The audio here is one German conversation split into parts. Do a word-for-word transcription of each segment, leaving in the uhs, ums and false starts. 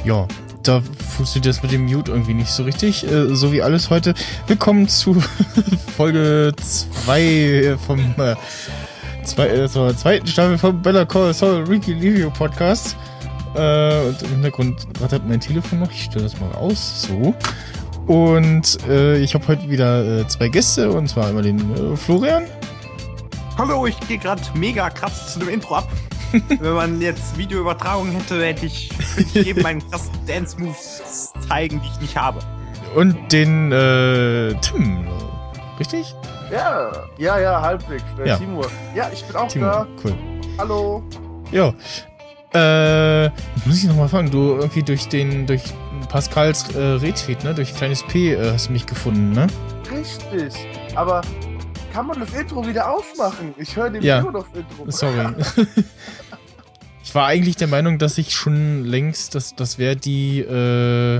Ja, da funktioniert das mit dem Mute irgendwie nicht so richtig, äh, so wie alles heute. Willkommen zu Folge zwei vom äh, zwei, äh, zur zweiten Staffel vom Better Call Saul Ricky Review Podcast. Äh, und im Hintergrund rattert mein Telefon noch. Ich stelle das mal aus. So. Und äh, ich habe heute wieder äh, zwei Gäste, und zwar einmal den äh, Florian. Hallo, ich gehe gerade mega krass zu dem Intro ab. Wenn man jetzt Videoübertragung hätte, hätte ich jedem meinen krassen Dance-Moves zeigen, die ich nicht habe. Und den äh, Tim, richtig? Ja, ja, ja, halbwegs. Äh, Ja. Timur. Ja, ich bin auch Timo, da. cool. Hallo. Ja. Äh, muss ich nochmal fragen, du irgendwie durch den, durch Pascals äh, Retweet, ne, durch kleines P äh, hast du mich gefunden, ne? Richtig. Aber kann man das Intro wieder aufmachen? Ich höre den Ja. nur noch das Intro. Sorry. Ich war eigentlich der Meinung, dass ich schon längst, dass das wäre die, äh,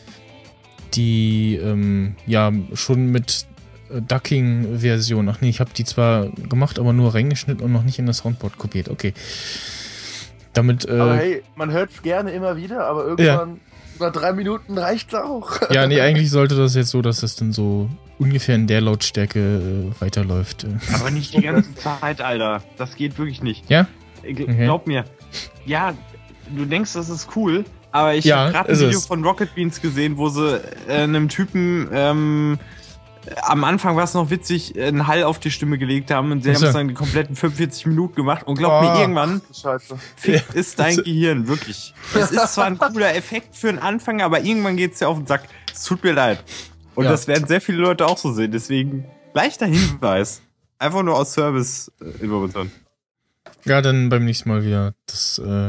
die, ähm, ja, schon mit äh, Ducking-Version. Ach nee, ich habe die zwar gemacht, aber nur reingeschnitten und noch nicht in das Soundboard kopiert. Okay. Damit, äh, Aber hey, man hört es gerne immer wieder, aber irgendwann nach drei Minuten reicht's auch. ja, nee, eigentlich sollte das jetzt so, dass es dann so ungefähr in der Lautstärke äh, weiterläuft. äh. Aber nicht die ganze Zeit, Alter. Das geht wirklich nicht. Ja? G- Okay. Glaub mir. Ja, du denkst, das ist cool, aber ich Ja, habe gerade ein ist Video es. von Rocket Beans gesehen, wo sie äh, einem Typen ähm, am Anfang war es noch witzig, einen Hall auf die Stimme gelegt haben und sie Ach haben so. es dann die kompletten fünfundvierzig Minuten gemacht und glaub Oh. mir, irgendwann Scheiße. fickt Ja. ist dein Gehirn, wirklich. Es ist zwar ein cooler Effekt für einen Anfang, aber irgendwann geht's dir auf den Sack. Es tut mir leid. Und Ja. das werden sehr viele Leute auch so sehen, deswegen leichter Hinweis. Einfach nur aus Service-Informationen. Ja, dann beim nächsten Mal wieder das äh,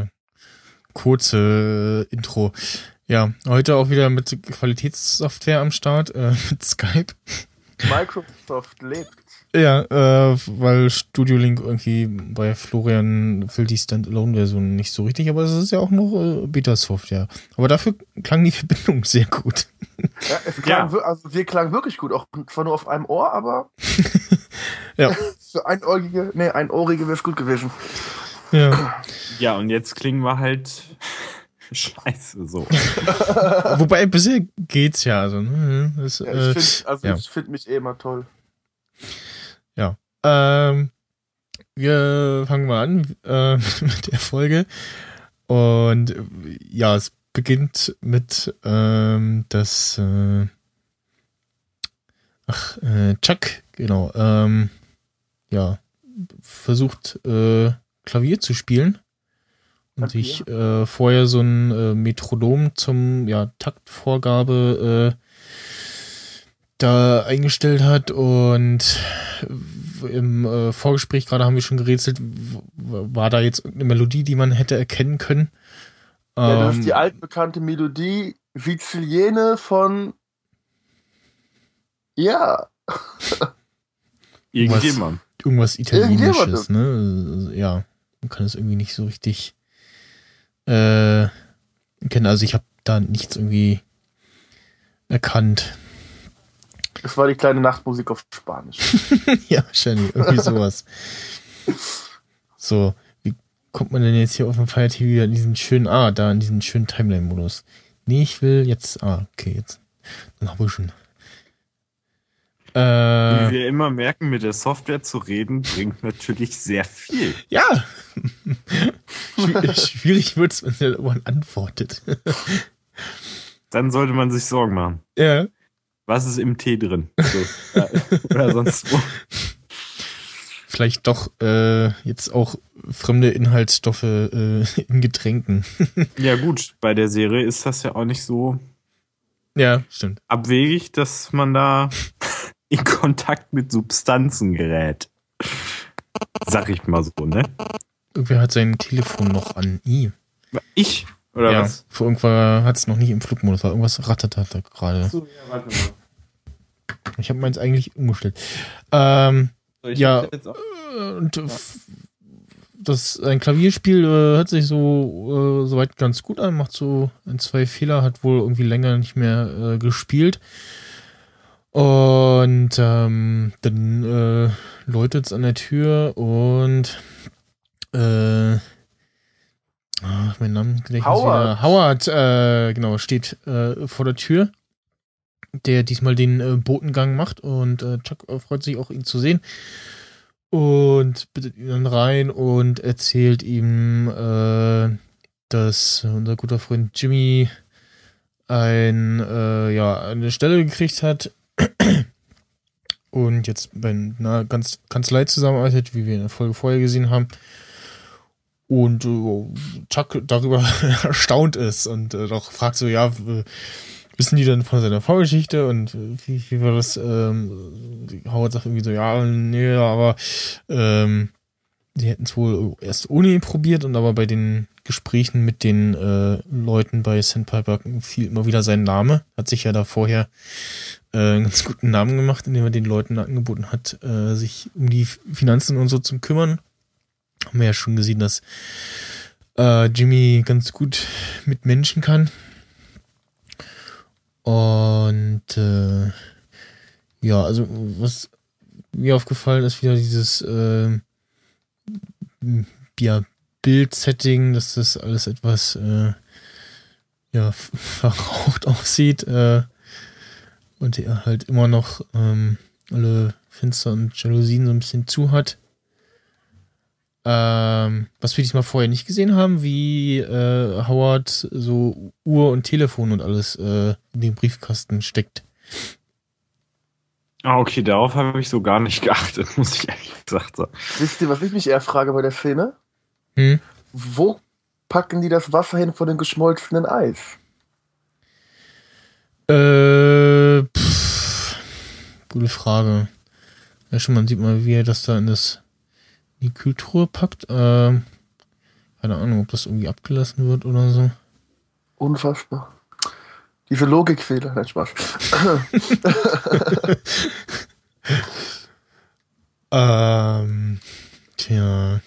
kurze äh, Intro. Ja, heute auch wieder mit Qualitätssoftware am Start, äh, mit Skype. Microsoft lebt. Ja, äh, weil Studio Link irgendwie bei Florian will die Standalone-Version nicht so richtig, aber es ist ja auch noch äh, Beta-Software. Aber dafür klang die Verbindung sehr gut. Ja, es klang, Ja. wir- also wir klangen wirklich gut, auch zwar nur auf einem Ohr, aber Ja. für Einohrige, nee, Einohrige wäre es gut gewesen. Ja. Ja, und jetzt klingen wir halt scheiße so. Wobei bisher geht's ja. Also, ne, das, Ja, äh, ich finde also ja. ich find mich eh immer toll. Ähm, wir fangen mal an äh, mit der Folge. Und äh, ja, es beginnt mit, ähm, dass äh, ach, äh, Chuck, genau, ähm, ja, versucht äh, Klavier zu spielen und Klavier? sich äh, vorher so ein äh, Metronom zum ja, Taktvorgabe äh, da eingestellt hat, und im äh, Vorgespräch gerade haben wir schon gerätselt, w- war da jetzt irgendeine Melodie, die man hätte erkennen können? Ja, das Ähm, ist die altbekannte Melodie Viziliene von ja, Irgendjemand. irgendwas Italienisches, Irgendjemand. ne? Ja, man kann es irgendwie nicht so richtig äh, kennen. Also ich habe da nichts irgendwie erkannt. das war die kleine Nachtmusik auf Spanisch. Ja, wahrscheinlich, irgendwie sowas. So, wie kommt man denn jetzt hier auf dem Fire T V wieder in diesen schönen, ah, da in diesen schönen Timeline-Modus? Nee, ich will jetzt, ah, okay, jetzt. Dann hab ich schon. Wie Äh, wir immer merken, mit der Software zu reden, bringt natürlich sehr viel. ja. Schwi- Schwierig wird's, wenn der Ohren antwortet. Dann sollte man sich Sorgen machen. Ja. Was ist im Tee drin? So, ja, oder sonst wo. Vielleicht doch äh, jetzt auch fremde Inhaltsstoffe äh, in Getränken. Ja gut, bei der Serie ist das ja auch nicht so Ja, stimmt. abwegig, dass man da in Kontakt mit Substanzen gerät. Sag ich mal so, ne? Irgendwer hat sein Telefon noch an. I. Ich? Oder ja, was? für irgendwann hat es noch nicht im Flugmodus, war irgendwas rattert hat da gerade. So, ja, warte mal. Ich habe meins eigentlich umgestellt. Ähm, Soll ich Ja. das jetzt auch? und f- das ein Klavierspiel äh, hört sich so äh, soweit ganz gut an, macht so ein, zwei Fehler, hat wohl irgendwie länger nicht mehr äh, gespielt. Und ähm, dann äh, läutet es an der Tür und äh, ach, mein Name Gedächtnis Howard. wieder. Howard, äh, genau, steht äh, vor der Tür, der diesmal den äh, Botengang macht und äh, Chuck äh, freut sich auch, ihn zu sehen und bittet ihn dann rein und erzählt ihm, äh, dass unser guter Freund Jimmy ein, äh, ja, eine Stelle gekriegt hat und jetzt bei einer ganz Kanzlei zusammenarbeitet, wie wir in der Folge vorher gesehen haben. Und äh, Chuck darüber erstaunt ist und äh, doch fragt so, ja, w- wissen die denn von seiner Vorgeschichte und äh, wie, wie war das? Ähm, Howard sagt irgendwie so, ja, nee, aber ähm, die hätten es wohl erst ohne ihn probiert und aber bei den Gesprächen mit den äh, Leuten bei Sandpiper fiel immer wieder sein Name. Hat sich ja da vorher äh, einen ganz guten Namen gemacht, indem er den Leuten angeboten hat, äh, sich um die Finanzen und so zu kümmern. Haben wir ja schon gesehen, dass äh, Jimmy ganz gut mit Menschen kann. Und äh, ja, also was mir aufgefallen ist, wieder dieses äh, ja, Bild-Setting, dass das alles etwas äh, ja, verraucht aussieht äh, und er halt immer noch ähm, alle Fenster und Jalousien so ein bisschen zu hat. Ähm, was wir diesmal vorher nicht gesehen haben, wie äh, Howard so Uhr und Telefon und alles äh, in den Briefkasten steckt. Ah, okay, darauf habe ich so gar nicht geachtet, muss ich ehrlich gesagt sagen. Wisst ihr, was ich mich eher frage bei der Szene? Hm? Wo packen die das Wasser hin von dem geschmolzenen Eis? Äh, pff, gute Frage. Ja, schon, man sieht mal, wie er das da in das in die Kühltruhe packt. Ähm, keine Ahnung, ob das irgendwie abgelassen wird oder so. Unfassbar. Diese Logikfehler, nein, Spaß. ähm, tja.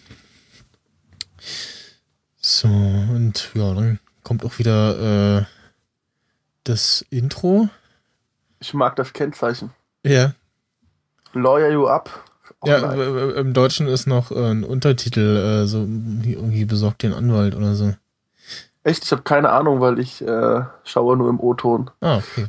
So, und ja, dann kommt auch wieder äh, das Intro. Ich mag das Kennzeichen. Ja. Lawyer you up. Oh, ja, nein. w- w- im Deutschen ist noch äh, ein Untertitel, äh, so wie irgendwie besorgt den Anwalt oder so. Echt, ich habe keine Ahnung, weil ich äh, schaue nur im O-Ton. Ah, okay.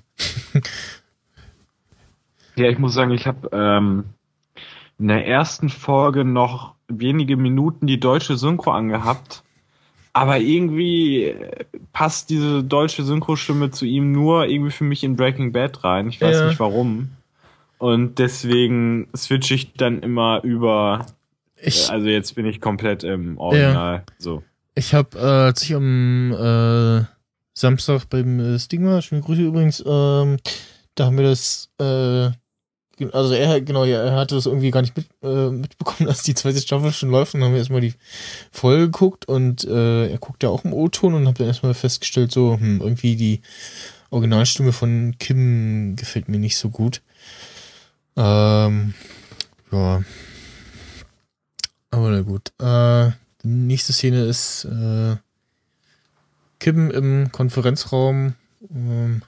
Ja, ich muss sagen, ich habe ähm, in der ersten Folge noch wenige Minuten die deutsche Synchro angehabt, aber irgendwie passt diese deutsche Synchrostimme zu ihm nur irgendwie für mich in Breaking Bad rein. Ich weiß Ja. nicht warum. Und deswegen switche ich dann immer über. Ich, Also jetzt bin ich komplett im Original. So. ich habe, äh, als ich am äh, Samstag beim äh, Stigma, schöne Grüße übrigens, ähm, da haben wir das, äh, ge- also er, genau, ja, er hatte das irgendwie gar nicht mit, äh, mitbekommen, dass die zweite Staffel schon läuft, und dann haben wir erstmal die Folge geguckt und äh, er guckt ja auch im O-Ton und hab dann erstmal festgestellt, so, hm, irgendwie die Originalstimme von Kim gefällt mir nicht so gut. Ähm, ja. Aber na gut. Äh, die nächste Szene ist äh, Kim im Konferenzraum ähm,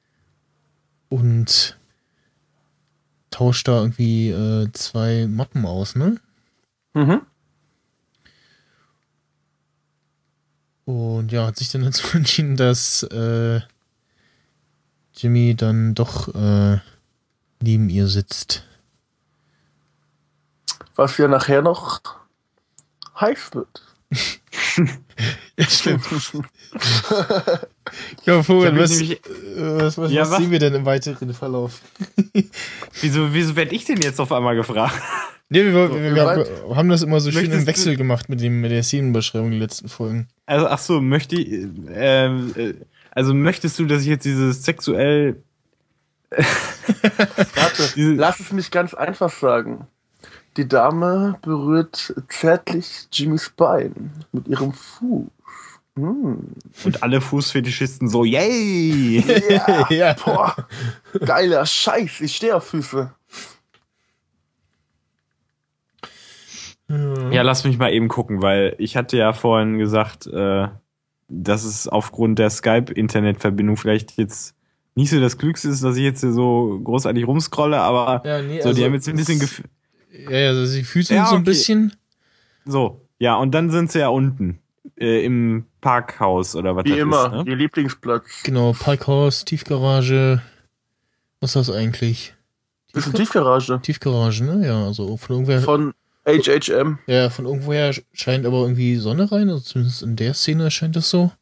und tauscht da irgendwie äh, zwei Mappen aus, ne? Mhm. Und ja, hat sich dann dazu entschieden, dass äh, Jimmy dann doch äh, neben ihr sitzt. Was ja nachher noch heiß wird. Ja, stimmt. Ja, Florian, Ich hab was, mich äh, was, was, Ja, was was? sehen wir denn im weiteren Verlauf? Wieso, wieso werde ich denn jetzt auf einmal gefragt? Nee, wir, wir, So, wir, wir wir haben das immer so schön im Möchtest Wechsel du- gemacht mit dem mit der Szenenbeschreibung, die letzten Folgen. Also, ach so, möchte ich, ähm, äh, also möchtest du, dass ich jetzt dieses sexuell, Warte, Diese- lass es mich ganz einfach sagen. Die Dame berührt zärtlich Jimmys Bein mit ihrem Fuß. Mm. und alle Fußfetischisten so, yay! Ja, Ja. boah, geiler Scheiß, ich stehe auf Füße. Ja, lass mich mal eben gucken, weil ich hatte ja vorhin gesagt, äh, dass es aufgrund der Skype-Internetverbindung vielleicht jetzt nicht so das Glückste ist, dass ich jetzt hier so großartig rumscrolle, aber Ja, nee, so, also die haben jetzt ein bisschen es- Gefühl. Ja, ja, also die Füße Ja, so ein okay. bisschen. So, ja, und dann sind sie ja unten. äh, im Parkhaus oder was Wie das immer, ist, ne? ihr Lieblingsplatz. Genau, Parkhaus, Tiefgarage. Was ist das eigentlich? Das ist eine Tiefgarage. Tiefgarage, ne? Ja, also von irgendwer. Von H H M. Ja, von irgendwoher scheint aber irgendwie Sonne rein, also zumindest in der Szene scheint das so.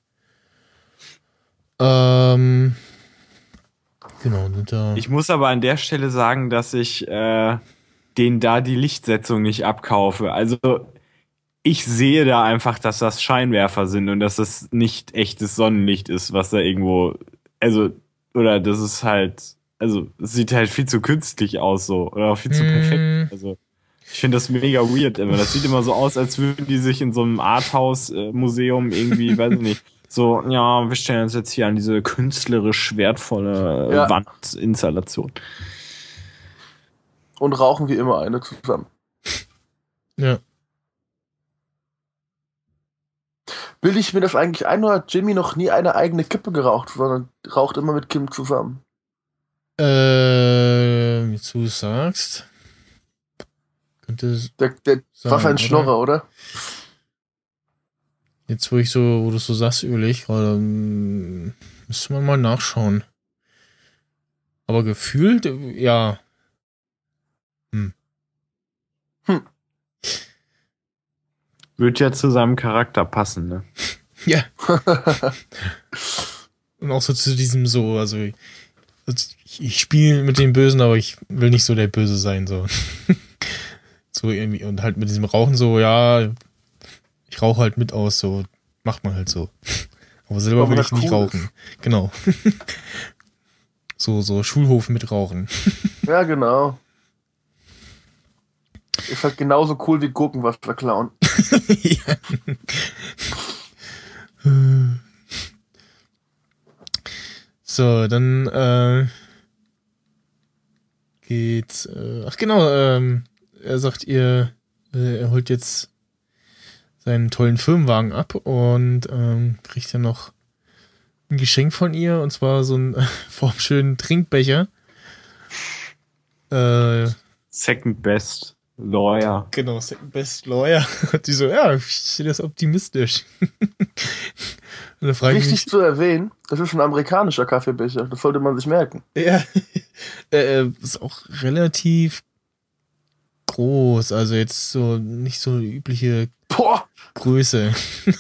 Ähm. Genau, sind da. Ich muss aber an der Stelle sagen, dass ich äh, denen da die Lichtsetzung nicht abkaufe. Also ich sehe da einfach, dass das Scheinwerfer sind und dass das nicht echtes Sonnenlicht ist, was da irgendwo, also, oder das ist halt, also es sieht halt viel zu künstlich aus so, oder auch viel zu Mm. perfekt. Also ich finde das mega weird immer. Das sieht immer so aus, als würden die sich in so einem Arthouse-Museum irgendwie, weiß ich nicht, so, ja, wir stellen uns jetzt hier an diese künstlerisch wertvolle Ja. Wandinstallation. Und rauchen wie immer eine zusammen. Ja. Bilde ich mir das eigentlich ein, oder hat Jimmy noch nie eine eigene Kippe geraucht, sondern raucht immer mit Kim zusammen? Äh, jetzt du es sagst. Könnte es Der, der sein, war ein oder? Schnorrer, oder? Jetzt, wo ich so, wo du so sagst, überleg gerade, hm, müsste man mal nachschauen. Aber gefühlt, äh, ja. Hm. Wird ja zu seinem Charakter passen, ne? Ja. Und auch so zu diesem so, also ich, ich spiele mit dem Bösen, aber ich will nicht so der Böse sein, so. So irgendwie, und halt mit diesem Rauchen so, ja, ich rauche halt mit aus, so, macht man halt so. Aber selber Weil man will ich halt nicht cool rauchen. Genau. So, so Schulhof mit Rauchen. Ja, genau. Ist halt genauso cool wie Gurkenwasser klauen. Ja. So, dann äh, geht's. Äh, ach genau, ähm, er sagt ihr, äh, er holt jetzt seinen tollen Firmenwagen ab und ähm, kriegt dann noch ein Geschenk von ihr, und zwar so einen äh, formschönen Trinkbecher. Äh, Second Best Lawyer. Genau, Second Best Lawyer. Und die so, ja, ich sehe das optimistisch. Und da frage ich Wichtig mich, zu erwähnen, das ist ein amerikanischer Kaffeebecher. Das sollte man sich merken. ja, äh, ist auch relativ groß, also jetzt so nicht so eine übliche Boah! Größe.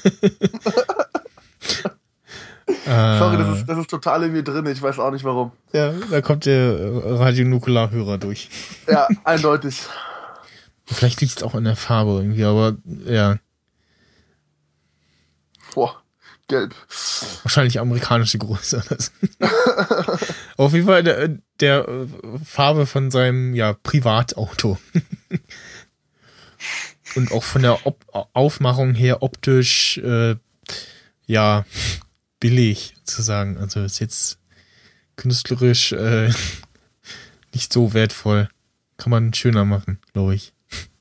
Sorry, äh, das ist, das ist total in mir drin. Ich weiß auch nicht warum. ja, da kommt der Radionukularhörer durch. Ja, eindeutig. Vielleicht liegt es auch an der Farbe irgendwie, aber ja, Boah, gelb. wahrscheinlich amerikanische Größe. Auf jeden Fall der, der äh, Farbe von seinem ja, Privatauto. Und auch von der Op- Aufmachung her optisch äh, ja billig zu sagen. Also ist jetzt künstlerisch äh, nicht so wertvoll. Kann man schöner machen, glaube ich.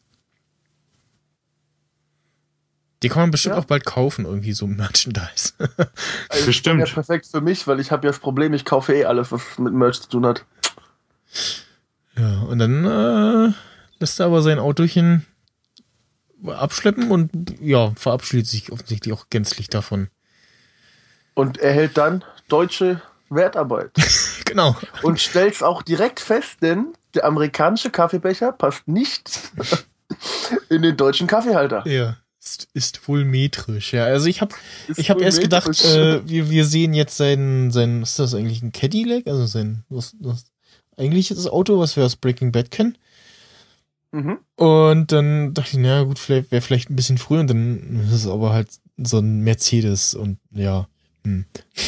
Die kann man bestimmt Ja. auch bald kaufen, irgendwie so Merchandise. Also, Bestimmt. Ja, perfekt für mich, weil ich habe ja das Problem, ich kaufe eh alles, was mit Merch zu tun hat. Ja, und dann äh, lässt er aber sein Autochen abschleppen und ja, verabschiedet sich offensichtlich auch gänzlich davon. Und er hält dann deutsche Wertarbeit. Genau. Und stellt's auch direkt fest, denn der amerikanische Kaffeebecher passt nicht in den deutschen Kaffeehalter. Ja, ist, ist wohl metrisch. Ja, also ich habe Ist ich hab wohl erst gedacht, metrisch. äh, wir, wir sehen jetzt sein, sein, was ist das eigentlich, ein Cadillac? Also sein, was, was eigentlich ist das Auto, was wir aus Breaking Bad kennen. Mhm. Und dann dachte ich, na gut, vielleicht wäre vielleicht ein bisschen früher, und dann ist es aber halt so ein Mercedes und ja, hm.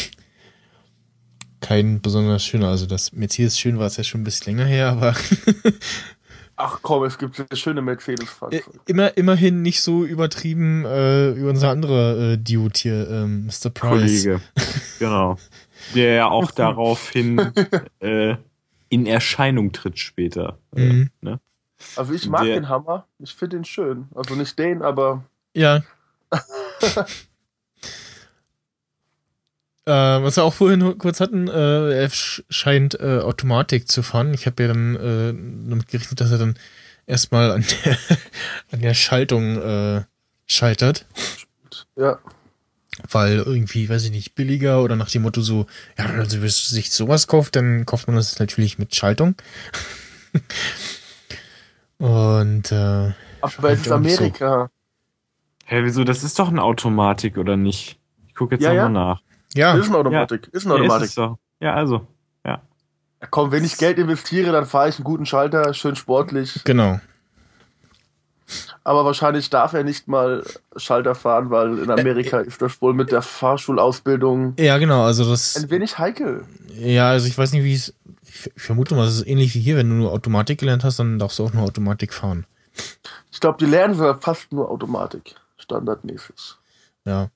Kein besonders schöner. Also das Mercedes schön war es ja schon ein bisschen länger her, aber Ach komm, es gibt sehr schöne Mercedes-Fahrzeuge. immer, immerhin nicht so übertrieben äh, wie unser anderer äh, Dude hier, ähm, Mister Price. Kollege. Genau. Der ja auch daraufhin äh, in Erscheinung tritt später. Mhm. Äh, ne? Also ich mag Der- den Hammer. Ich finde ihn schön. Also nicht den, aber Ja. äh, was wir auch vorhin nur kurz hatten, äh, er sch- scheint äh, Automatik zu fahren. Ich habe ja dann äh, damit gerechnet, dass er dann erstmal an der, an der Schaltung äh, scheitert. ja. Weil irgendwie, weiß ich nicht, billiger oder nach dem Motto so, ja, also wenn man sich sowas kauft, dann kauft man das natürlich mit Schaltung. Und äh, Aber es ist Amerika. Hä, wieso? Das ist doch eine Automatik, oder nicht? Ich gucke jetzt Ja, nochmal ja. nach. ja, Ist eine Automatik. Ist eine Ja, ist Automatik. es doch. Ja, also. Ja. Komm, wenn ich Geld investiere, dann fahre ich einen guten Schalter, schön sportlich. genau. Aber wahrscheinlich darf er nicht mal Schalter fahren, weil in Amerika ist das wohl mit der Fahrschulausbildung Ja, genau, also das, ein wenig heikel. ja, also ich weiß nicht, wie es, ich vermute mal, es ist ähnlich wie hier, wenn du nur Automatik gelernt hast, dann darfst du auch nur Automatik fahren. Ich glaube, die lernen sogar fast nur Automatik, standardmäßig. Ja.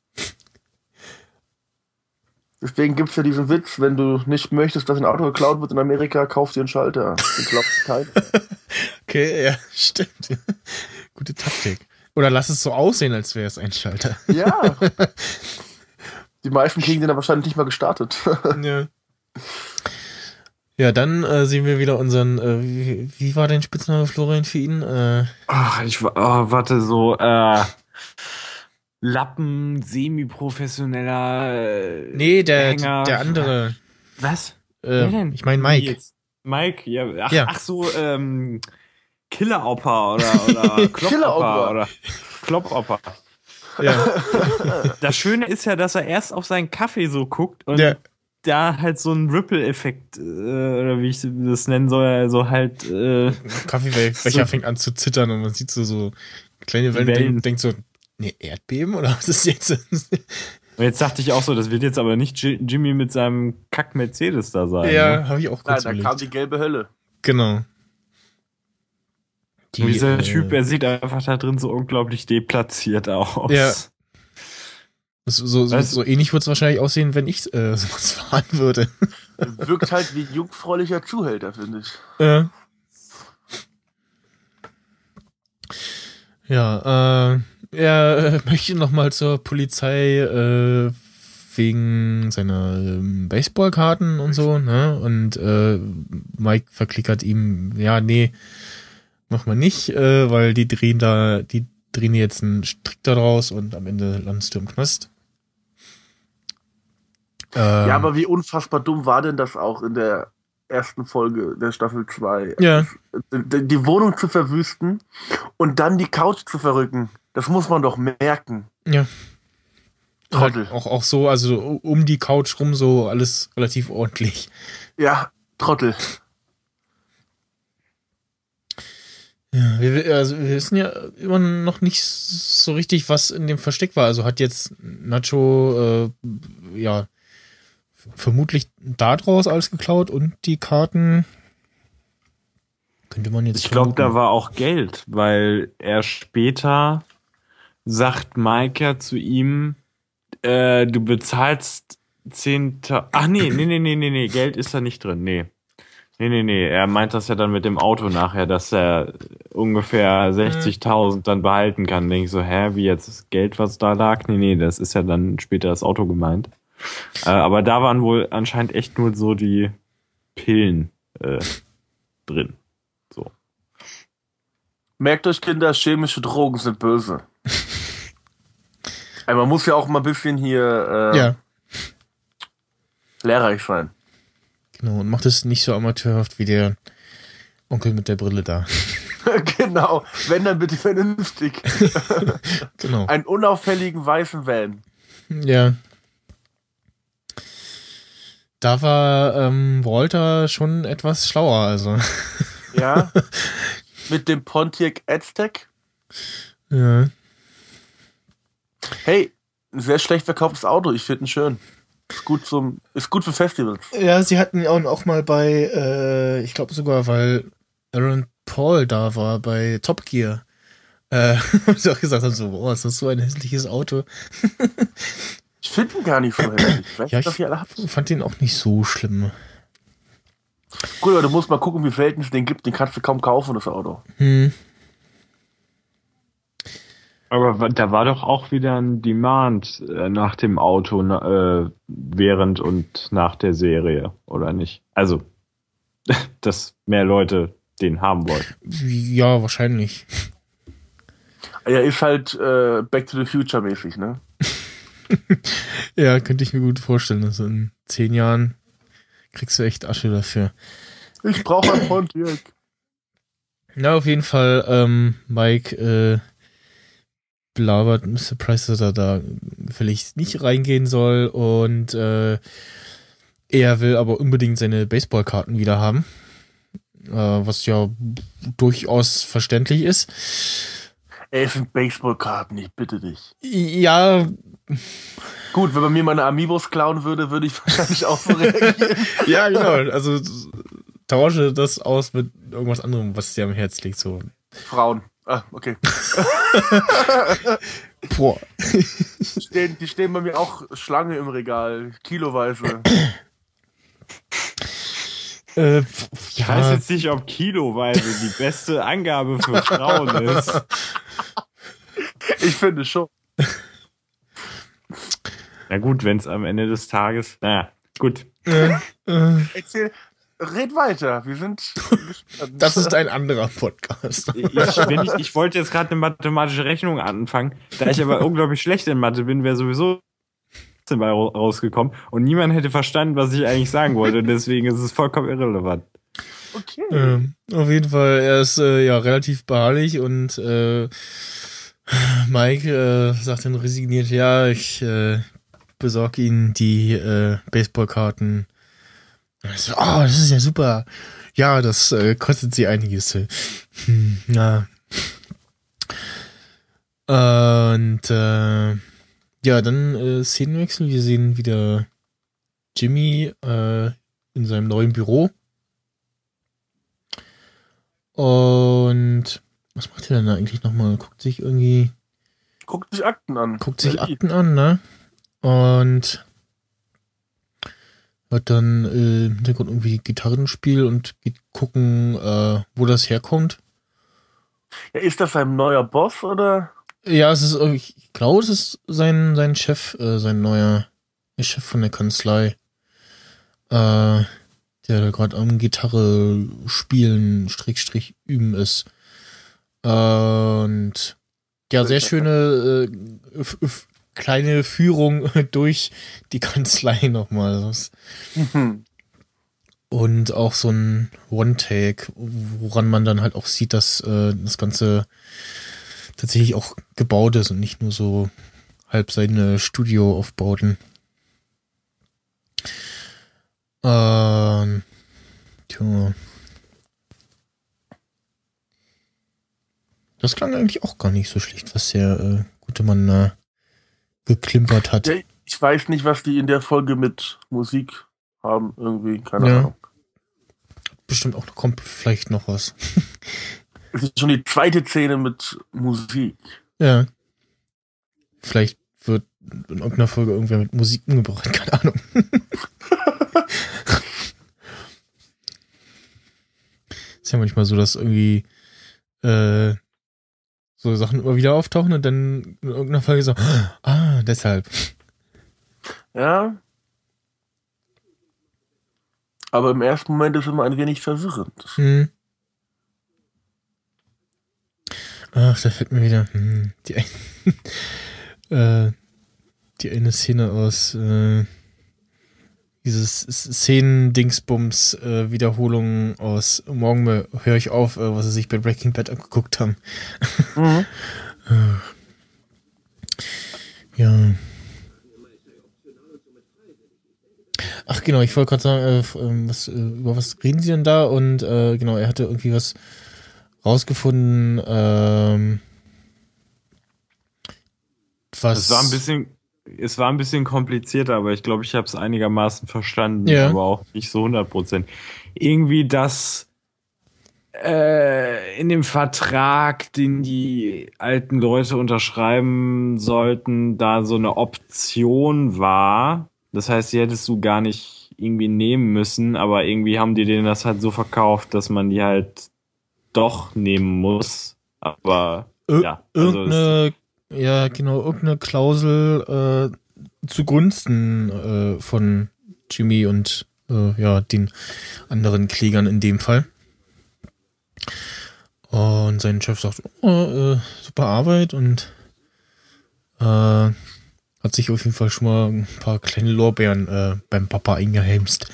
Deswegen gibt es ja diesen Witz, wenn du nicht möchtest, dass ein Auto geklaut wird in Amerika, kauf dir einen Schalter. Den glaubt keiner. Okay, ja, stimmt. Gute Taktik. Oder lass es so aussehen, als wäre es ein Schalter. Ja. Die meisten kriegen den dann wahrscheinlich nicht mal gestartet. Ja. Ja, dann äh, sehen wir wieder unseren, äh, wie, wie war dein Spitzname, Florian, für ihn? Äh, Ach, ich wa- oh, warte, so, äh, Lappen, semi-professioneller äh, nee, der, Hänger. der andere. Was? Äh, Wer denn? ich meine Wie Mike. jetzt? Mike, ja. Ach, Ja. ach so, ähm, Killer-Opa oder, oder Killer-Opa. Klopp-Opa oder Klopp-Opa. Ja. Das Schöne ist ja, dass er erst auf seinen Kaffee so guckt und Ja. da halt so ein Ripple-Effekt, äh, oder wie ich das nennen soll, also halt, äh, Kaffeebecher So- fängt an zu zittern und man sieht so, so kleine Wellen, Wellen. Denkt, denkt so, nee, Erdbeben oder was ist jetzt? und jetzt dachte ich auch so, das wird jetzt aber nicht Ji- Jimmy mit seinem Kack-Mercedes da sein. Ne? ja, habe ich auch Nein, kurz da kam überlegt. die gelbe Hölle. Genau. Und dieser äh, Typ, er sieht einfach da drin so unglaublich deplatziert aus. Ja. So, so, so, Weißt du- so ähnlich wird es wahrscheinlich aussehen, wenn ich äh, sowas fahren würde. Wirkt halt wie ein jungfräulicher Zuhälter, finde ich. Ja. Ja, äh, er äh, möchte nochmal zur Polizei äh, wegen seiner ähm, Baseballkarten und so, ne? Und äh, Mike verklickert ihm, ja, nee, mach mal nicht, äh, weil die drehen da, die drehen jetzt einen Strick daraus und am Ende landest du im Knast. Ähm, Ja, aber wie unfassbar dumm war denn das auch in der ersten Folge der Staffel zwei? ja, Die, die Wohnung zu verwüsten und dann die Couch zu verrücken. Das muss man doch merken. ja. Trottel. Halt auch, auch so, also um die Couch rum so alles relativ ordentlich. Ja, Trottel. Ja, wir, also wir wissen ja immer noch nicht so richtig, was in dem Versteck war. Also hat jetzt Nacho äh, ja vermutlich daraus alles geklaut und die Karten könnte man jetzt Ich glaube, da vermuten. war auch Geld, weil er später sagt Mike ja zu ihm, äh, du bezahlst zehntausend. Ach nee, nee, nee, nee, nee, nee, Geld ist da nicht drin, nee. Nee, nee, nee, er meint das ja dann mit dem Auto nachher, dass er ungefähr sechzigtausend dann behalten kann. Denke ich so, hä, wie jetzt das Geld, was da lag? Nee, nee, das ist ja dann später das Auto gemeint. Äh, aber da waren wohl anscheinend echt nur so die Pillen äh, drin. So. Merkt euch, Kinder, chemische Drogen sind böse. Ey, man muss ja auch mal ein bisschen hier äh, Ja, lehrreich sein. genau. Und macht es nicht so amateurhaft wie der Onkel mit der Brille da. Genau, wenn dann bitte vernünftig. Genau. Einen unauffälligen weißen Van. Ja. Da war ähm, Walter schon etwas schlauer, also. Ja. Mit dem Pontiac Aztec. Ja. Hey, ein sehr schlecht verkauftes Auto. Ich finde ihn schön. Ist gut zum, ist gut für Festivals. Ja, sie hatten ihn auch, auch mal bei, äh, ich glaube sogar, weil Aaron Paul da war, bei Top Gear. Äh, und sie auch gesagt haben, so, boah, ist das so ein hässliches Auto. Ich finde ihn gar nicht so hässlich. Ich weiß Ja, nicht, was ihr alle habt. ich fand den auch nicht so schlimm. Gut, aber du musst mal gucken, wie selten es den gibt. Den kannst du kaum kaufen, das Auto. Hm. Aber wa- da war doch auch wieder ein Demand äh, nach dem Auto na- äh, während und nach der Serie, oder nicht? Also, dass mehr Leute den haben wollten. Ja, wahrscheinlich. Er ist halt äh, Back to the Future mäßig, ne? Ja, könnte ich mir gut vorstellen. Also in zehn Jahren kriegst du echt Asche dafür. Ich brauche ein Pontiac. Na, auf jeden Fall, ähm, Mike, äh, belabert Mister Price, dass er da vielleicht nicht reingehen soll und, äh, er will aber unbedingt seine Baseballkarten wieder haben. Äh, was ja durchaus verständlich ist. Ey, es sind Baseballkarten, ich bitte dich. Ja. Gut, wenn man mir meine Amiibos klauen würde, würde ich wahrscheinlich auch so reagieren. Ja, genau. Also tausche das aus mit irgendwas anderem, was dir am Herz liegt. So. Frauen. Ah, okay. Boah. Die stehen, die stehen bei mir auch Schlange im Regal. Kiloweise. Äh, ja. Ich weiß jetzt nicht, ob kiloweise die beste Angabe für Frauen ist. Ich finde schon. Na gut, wenn es am Ende des Tages... Naja, gut. Äh, äh, Erzähl, red weiter. Wir sind... das ist ein anderer Podcast. Ich, wenn ich, ich wollte jetzt gerade eine mathematische Rechnung anfangen. Da ich aber unglaublich schlecht in Mathe bin, wäre sowieso dabei rausgekommen und niemand hätte verstanden, was ich eigentlich sagen wollte. Und deswegen ist es vollkommen irrelevant. Okay. Ähm, auf jeden Fall, er ist äh, ja relativ beharrlich und äh, Mike äh, sagt dann resigniert, ja, ich äh, besorge Ihnen die äh, Baseballkarten. So, oh, das ist ja super. Ja, das äh, kostet Sie einiges. Hm, ja. Und äh, ja, dann äh, Szenenwechsel. Wir sehen wieder Jimmy äh, in seinem neuen Büro. Und was macht er denn da eigentlich nochmal? Guckt sich irgendwie... Guckt sich Akten an. Guckt sich Akten an, ne? Und hat dann äh, im Hintergrund irgendwie Gitarrenspiel und geht gucken, äh, wo das herkommt. Ja, ist das ein neuer Boss, oder? Ja, es ist, ich glaube, es ist sein, sein Chef, äh, sein neuer Chef von der Kanzlei, äh, der da gerade am Gitarre spielen, Strickstrich üben ist. Und ja, sehr schöne äh, f- f- kleine Führung durch die Kanzlei nochmal. Mhm. Und auch so ein One-Take, woran man dann halt auch sieht, dass äh, das Ganze tatsächlich auch gebaut ist und nicht nur so halb seine Studioaufbauten. Ähm, tja. Das klang eigentlich auch gar nicht so schlecht, was der äh, gute Mann da äh, geklimpert hat. Ja, ich weiß nicht, was die in der Folge mit Musik haben, irgendwie, keine Ja. Ahnung. Bestimmt auch kommt vielleicht noch was. Es ist schon die zweite Szene mit Musik. Ja. Vielleicht wird in irgendeiner Folge irgendwer mit Musik umgebracht, keine Ahnung. Ist ja manchmal so, dass irgendwie äh, so Sachen immer wieder auftauchen und dann in irgendeiner Folge so, ah, deshalb. Ja. Aber im ersten Moment ist es immer ein wenig verwirrend. Hm. Ach, da fällt mir wieder hm, die, ein, äh, die eine Szene aus äh, dieses Szenen-Dingsbums äh, Wiederholung aus Morgen höre ich auf, äh, was sie sich bei Breaking Bad angeguckt haben. Mhm. Ja. Ach genau, ich wollte gerade sagen, äh, was, äh, über was reden sie denn da? Und äh, genau, er hatte irgendwie was rausgefunden, ähm, was... Es war ein bisschen, es war ein bisschen komplizierter, aber ich glaube, ich habe es einigermaßen verstanden, Ja. aber auch nicht so hundert Prozent. Irgendwie, dass äh, in dem Vertrag, den die alten Leute unterschreiben sollten, da so eine Option war. Das heißt, die hättest du gar nicht irgendwie nehmen müssen, aber irgendwie haben die denen das halt so verkauft, dass man die halt doch nehmen muss. Aber Ir- ja, also es, irgendeine, ja genau, irgendeine Klausel äh, zugunsten äh, von Jimmy und äh, ja, den anderen Klägern in dem Fall. Und sein Chef sagt, oh, äh, super Arbeit und äh, Hat sich auf jeden Fall schon mal ein paar kleine Lorbeeren äh, beim Papa eingeheimst.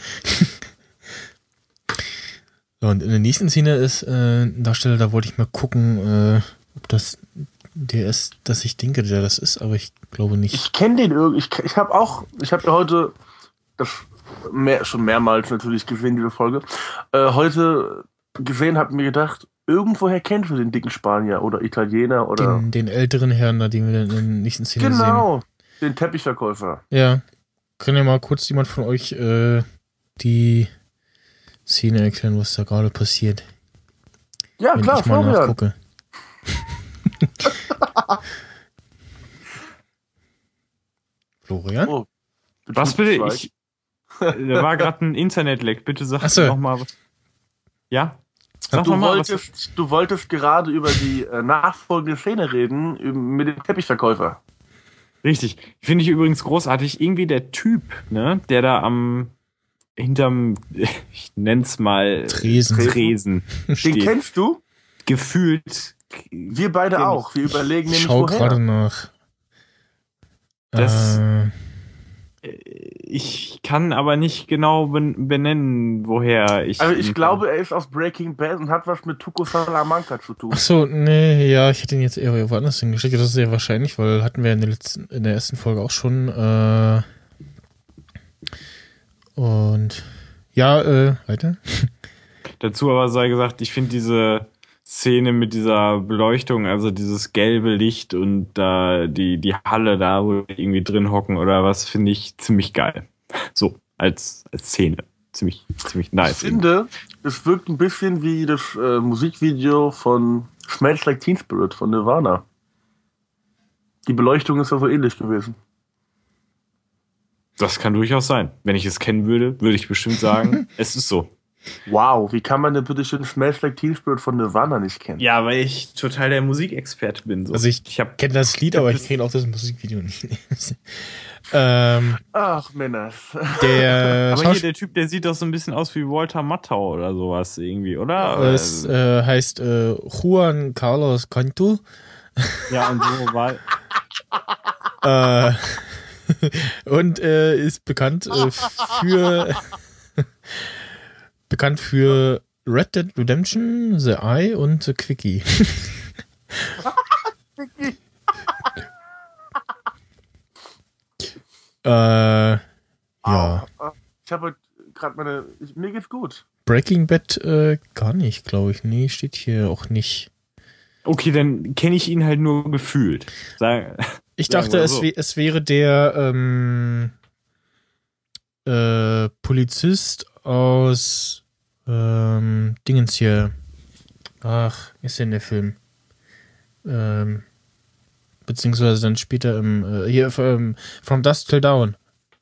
So, und in der nächsten Szene ist äh, ein Darsteller, da wollte ich mal gucken, äh, ob das der ist, dass ich denke, der das ist, aber ich glaube nicht. Ich kenne den irgendwie. Ich, ich habe auch, ich habe ja heute das mehr, schon mehrmals natürlich gesehen, diese Folge. Äh, heute gesehen, habe mir gedacht, irgendwoher kennst du den dicken Spanier oder Italiener oder. Den, den älteren Herrn, da den wir dann in der nächsten Szene sehen. Genau, den Teppichverkäufer. Ja. Kann ja mal kurz jemand von euch äh, die Szene erklären, was da gerade passiert. Ja, wenn klar, ich mal Florian. nachgucke. Florian? Oh, Was bitte? Ich, da war gerade ein Internet-Leck. Bitte sag Ach so. nochmal. Ja? Sag Du noch mal, was- wolltest, du wolltest gerade über die äh, nachfolgende Szene reden, über, mit dem Teppichverkäufer. Richtig. Finde ich übrigens großartig. Irgendwie der Typ, ne, der da am hinterm, ich nenn's mal Tresen. Tresen Den steht. kennst du? Gefühlt. Wir beide Kenn ich. auch. Wir überlegen Ich nämlich schau woher. gerade nach. Das- äh, Ich kann aber nicht genau ben- benennen, woher ich. Also ich ihn glaube, er ist aus Breaking Bad und hat was mit Tuco Salamanca zu tun. ach so, nee, ja, ich hätte ihn jetzt eher woanders hingeschickt. Das ist sehr wahrscheinlich, weil hatten wir in der, letzten, in der ersten Folge auch schon. Äh, und ja, äh, weiter. Dazu aber sei gesagt, ich finde diese Szene mit dieser Beleuchtung, also dieses gelbe Licht und da die, die Halle da, wo wir irgendwie drin hocken oder was, finde ich ziemlich geil. So, als, als Szene. Ziemlich, ziemlich nice. Ich finde, es wirkt ein bisschen wie das äh, Musikvideo von Smells Like Teen Spirit von Nirvana. Die Beleuchtung ist ja so ähnlich gewesen. Das kann durchaus sein. Wenn ich es kennen würde, würde ich bestimmt sagen, es ist so. Wow, wie kann man denn bitte schön Smells Like Teen Spirit von Nirvana nicht kennen? Ja, weil ich total der Musikexperte bin. So. Also ich, ich habe kenne das Lied, aber ich kenne auch das Musikvideo nicht. ähm, Ach, Männers. der Aber hier, Schauspieler, der Typ, der sieht doch so ein bisschen aus wie Walter Matthau oder sowas irgendwie, oder? es äh, heißt äh, Juan Carlos Cantu. Ja, und so war. Äh, und äh, ist bekannt äh, für bekannt für Red Dead Redemption, The Eye und The Quickie. äh, ja. Au. Ich habe gerade meine. Ich, mir geht's gut. Breaking Bad äh, gar nicht, glaube ich. Nee, steht hier auch nicht. Okay, dann kenne ich ihn halt nur gefühlt. Sag, Ich Sagen dachte, wir es, so. wä- es wäre der ähm, äh, Polizist aus ähm, Dingens hier. Ach, ist denn der Film? Ähm, beziehungsweise dann später im äh, hier ähm, From Dusk Till Dawn.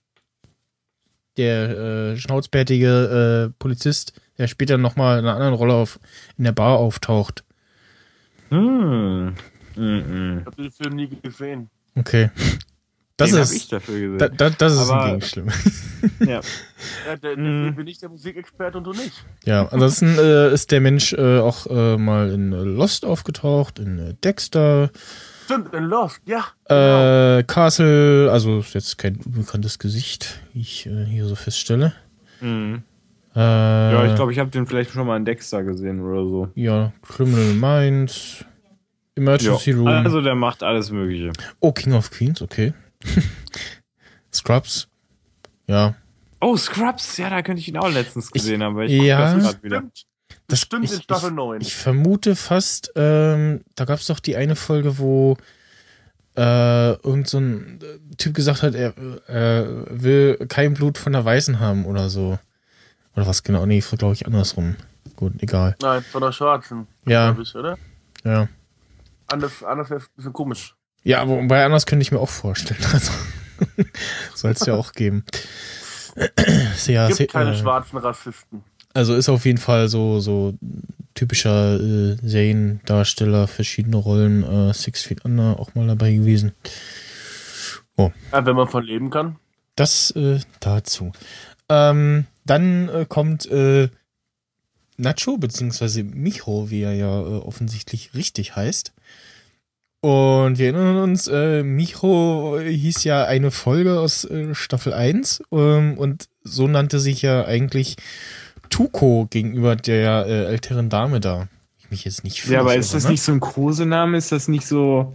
Der äh, schnauzbärtige äh, Polizist, der später nochmal in einer anderen Rolle auf, in der Bar auftaucht. hm. Mm Ich habe den Film nie gesehen. Okay. Das Den hab ist, ich dafür gesehen. da, da, das ist Aber- ein Gegenschlimm. ja. Ja, der, Mm. deswegen bin ich der Musikexperte und du nicht. Ja, ansonsten äh, ist der Mensch äh, auch äh, mal in äh, Lost aufgetaucht, in äh, Dexter, Stimmt, in Lost, ja. genau. äh, Castle, also ist jetzt kein unbekanntes Gesicht, wie ich äh, hier so feststelle. Mhm. Äh, Ja, ich glaube, ich habe den vielleicht schon mal in Dexter gesehen oder so. Ja, Criminal Minds, Emergency Ja. Room, Also der macht alles Mögliche. oh, King of Queens, okay. Scrubs, ja. Oh, Scrubs, ja, da könnte ich ihn auch letztens gesehen haben, weil ich ja. guck das grad wieder. Stimmt. Das Stimmt ich, in Staffel ich, neun. Ich vermute fast, ähm, da gab es doch die eine Folge, wo äh, irgend so ein äh, Typ gesagt hat, er äh, will kein Blut von der Weißen haben oder so. Oder was genau? Nee, glaube ich andersrum. Gut, egal. Nein, von der Schwarzen. Ja. glaub Ich, oder? Ja. Anders, anders wäre es ein bisschen komisch. Ja, wobei anders könnte ich mir auch vorstellen. Also, soll es ja auch geben. Sehr, Gibt sehr, keine äh, schwarzen Rassisten. Also ist auf jeden Fall so, so typischer äh, Seriendarsteller, verschiedene Rollen, äh, Six Feet Under auch mal dabei gewesen. Ja, wenn man von leben kann. Das äh, dazu. Ähm, dann äh, kommt äh, Nacho, beziehungsweise Micho, wie er ja äh, offensichtlich richtig heißt. Und wir erinnern uns, äh, Micho hieß ja eine Folge aus äh, Staffel eins ähm, und so nannte sich ja eigentlich Tuko gegenüber der äh, älteren Dame da. Ich mich jetzt nicht Ja, aber ist das nicht so ein Kosename? Ist das nicht so...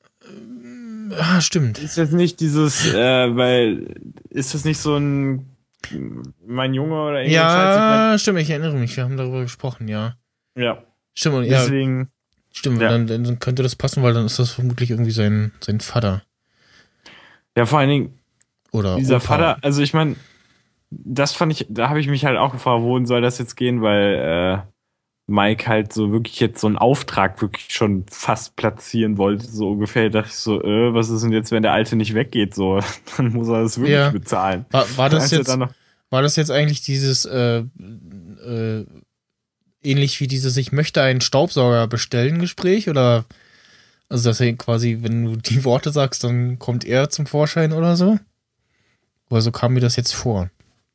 Ah, stimmt. Ist das nicht dieses, äh, weil, ist das nicht so ein mein Junge oder irgendwas? Ja, stimmt, ich erinnere mich, wir haben darüber gesprochen, ja. Ja. Stimmt, und ja, Deswegen... stimmt, Ja. dann, dann könnte das passen, weil dann ist das vermutlich irgendwie sein, sein Vater. Ja, vor allen Dingen, Oder dieser Opa. Vater, also ich meine, das fand ich, da habe ich mich halt auch gefragt, wohin soll das jetzt gehen, weil äh, Mike halt so wirklich jetzt so einen Auftrag wirklich schon fast platzieren wollte, so ungefähr. Da dachte ich so, äh, was ist denn jetzt, wenn der Alte nicht weggeht, so, dann muss er das wirklich Ja. bezahlen. War, war, das Als er jetzt, dann noch- war das jetzt eigentlich dieses, äh, äh, ähnlich wie dieses Ich möchte einen Staubsauger bestellen Gespräch? Oder, also dass er quasi, wenn du die Worte sagst, dann kommt er zum Vorschein oder so? Oder so kam mir das jetzt vor.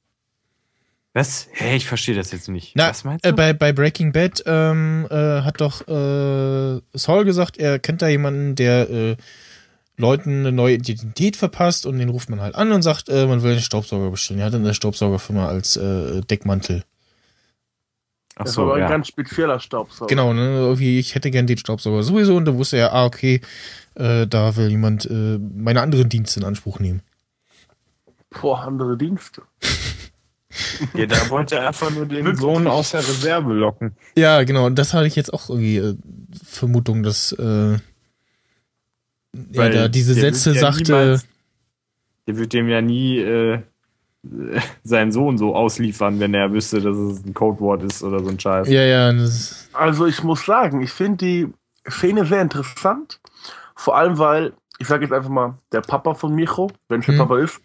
Was? Hä, ich verstehe das jetzt nicht. Na, Was meinst du? Äh, bei, bei Breaking Bad ähm, äh, hat doch äh, Saul gesagt, er kennt da jemanden, der äh, Leuten eine neue Identität verpasst und den ruft man halt an und sagt, äh, man will einen Staubsauger bestellen. Er hat eine Staubsaugerfirma als äh, Deckmantel. Ach Das so, war aber ein ja. ganz spezieller Staubsauger. Genau, ne, irgendwie, ich hätte gern den Staubsauger sowieso und da wusste er, ah, okay, äh, da will jemand äh, meine anderen Dienste in Anspruch nehmen. Boah, andere Dienste. Ja, da wollte er einfach nur den Sohn aus der Reserve locken. Ja, genau, und das hatte ich jetzt auch irgendwie äh, Vermutung, dass äh, er Weil da diese der Sätze wird ja sagte. niemals- Der wird dem ja nie äh, seinen Sohn so ausliefern, wenn er wüsste, dass es ein Codewort ist oder so ein Scheiß. Ja, ja, das, Also ich muss sagen, ich finde die Szene sehr interessant. Vor allem, weil, ich sage jetzt einfach mal, der Papa von Micho, wenn es der Hm. Papa ist,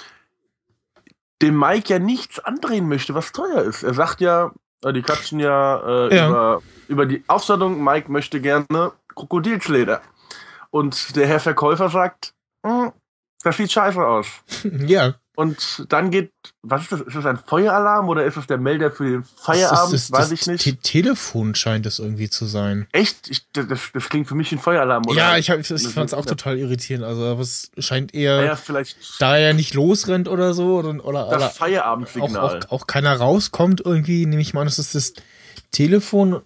dem Mike ja nichts andrehen möchte, was teuer ist. Er sagt ja, äh, die quatschen ja, äh, Ja. Über, über die Ausstattung, Mike möchte gerne Krokodilsleder. Und der Herr Verkäufer sagt, "Hm, das sieht scheiße aus. ja. Und dann geht, was ist das? Ist das ein Feueralarm oder ist das der Melder für den Das, Feierabend? das, Weiß das, ich nicht. Te Telefon scheint es irgendwie zu sein. Echt? Ich, das, das klingt für mich wie ein Feueralarm, oder? Ja, ich, hab- ich fand es auch total irritierend. Also, aber es scheint eher, Naja, vielleicht da er nicht losrennt oder so, oder, oder, das oder auch, Feierabendsignal. auch, auch keiner rauskommt irgendwie, nehme ich mal an, das ist das Telefon.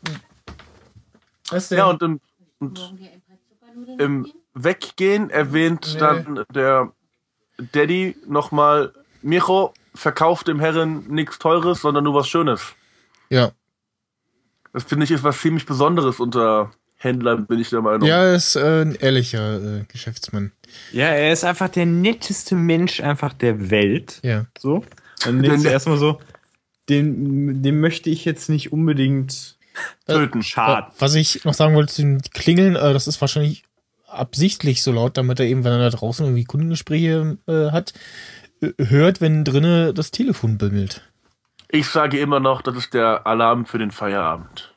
Was ist denn? Ja, und im, und im Weggehen erwähnt Nee. dann der Daddy nochmal, Micho verkauft dem Herren nichts Teures, sondern nur was Schönes. ja. Das finde ich ist was ziemlich Besonderes unter Händlern, bin ich der Meinung. ja, er ist äh, ein ehrlicher äh, Geschäftsmann. Ja, er ist einfach der netteste Mensch einfach der Welt. Ja. So. Dann denkst du erstmal so, den, den möchte ich jetzt nicht unbedingt Töten. schaden. Was ich noch sagen wollte zu den Klingeln, äh, das ist wahrscheinlich absichtlich so laut, damit er eben, wenn er da draußen irgendwie Kundengespräche äh, hat, äh, hört, wenn drinnen das Telefon bimmelt. Ich sage immer noch, das ist der Alarm für den Feierabend.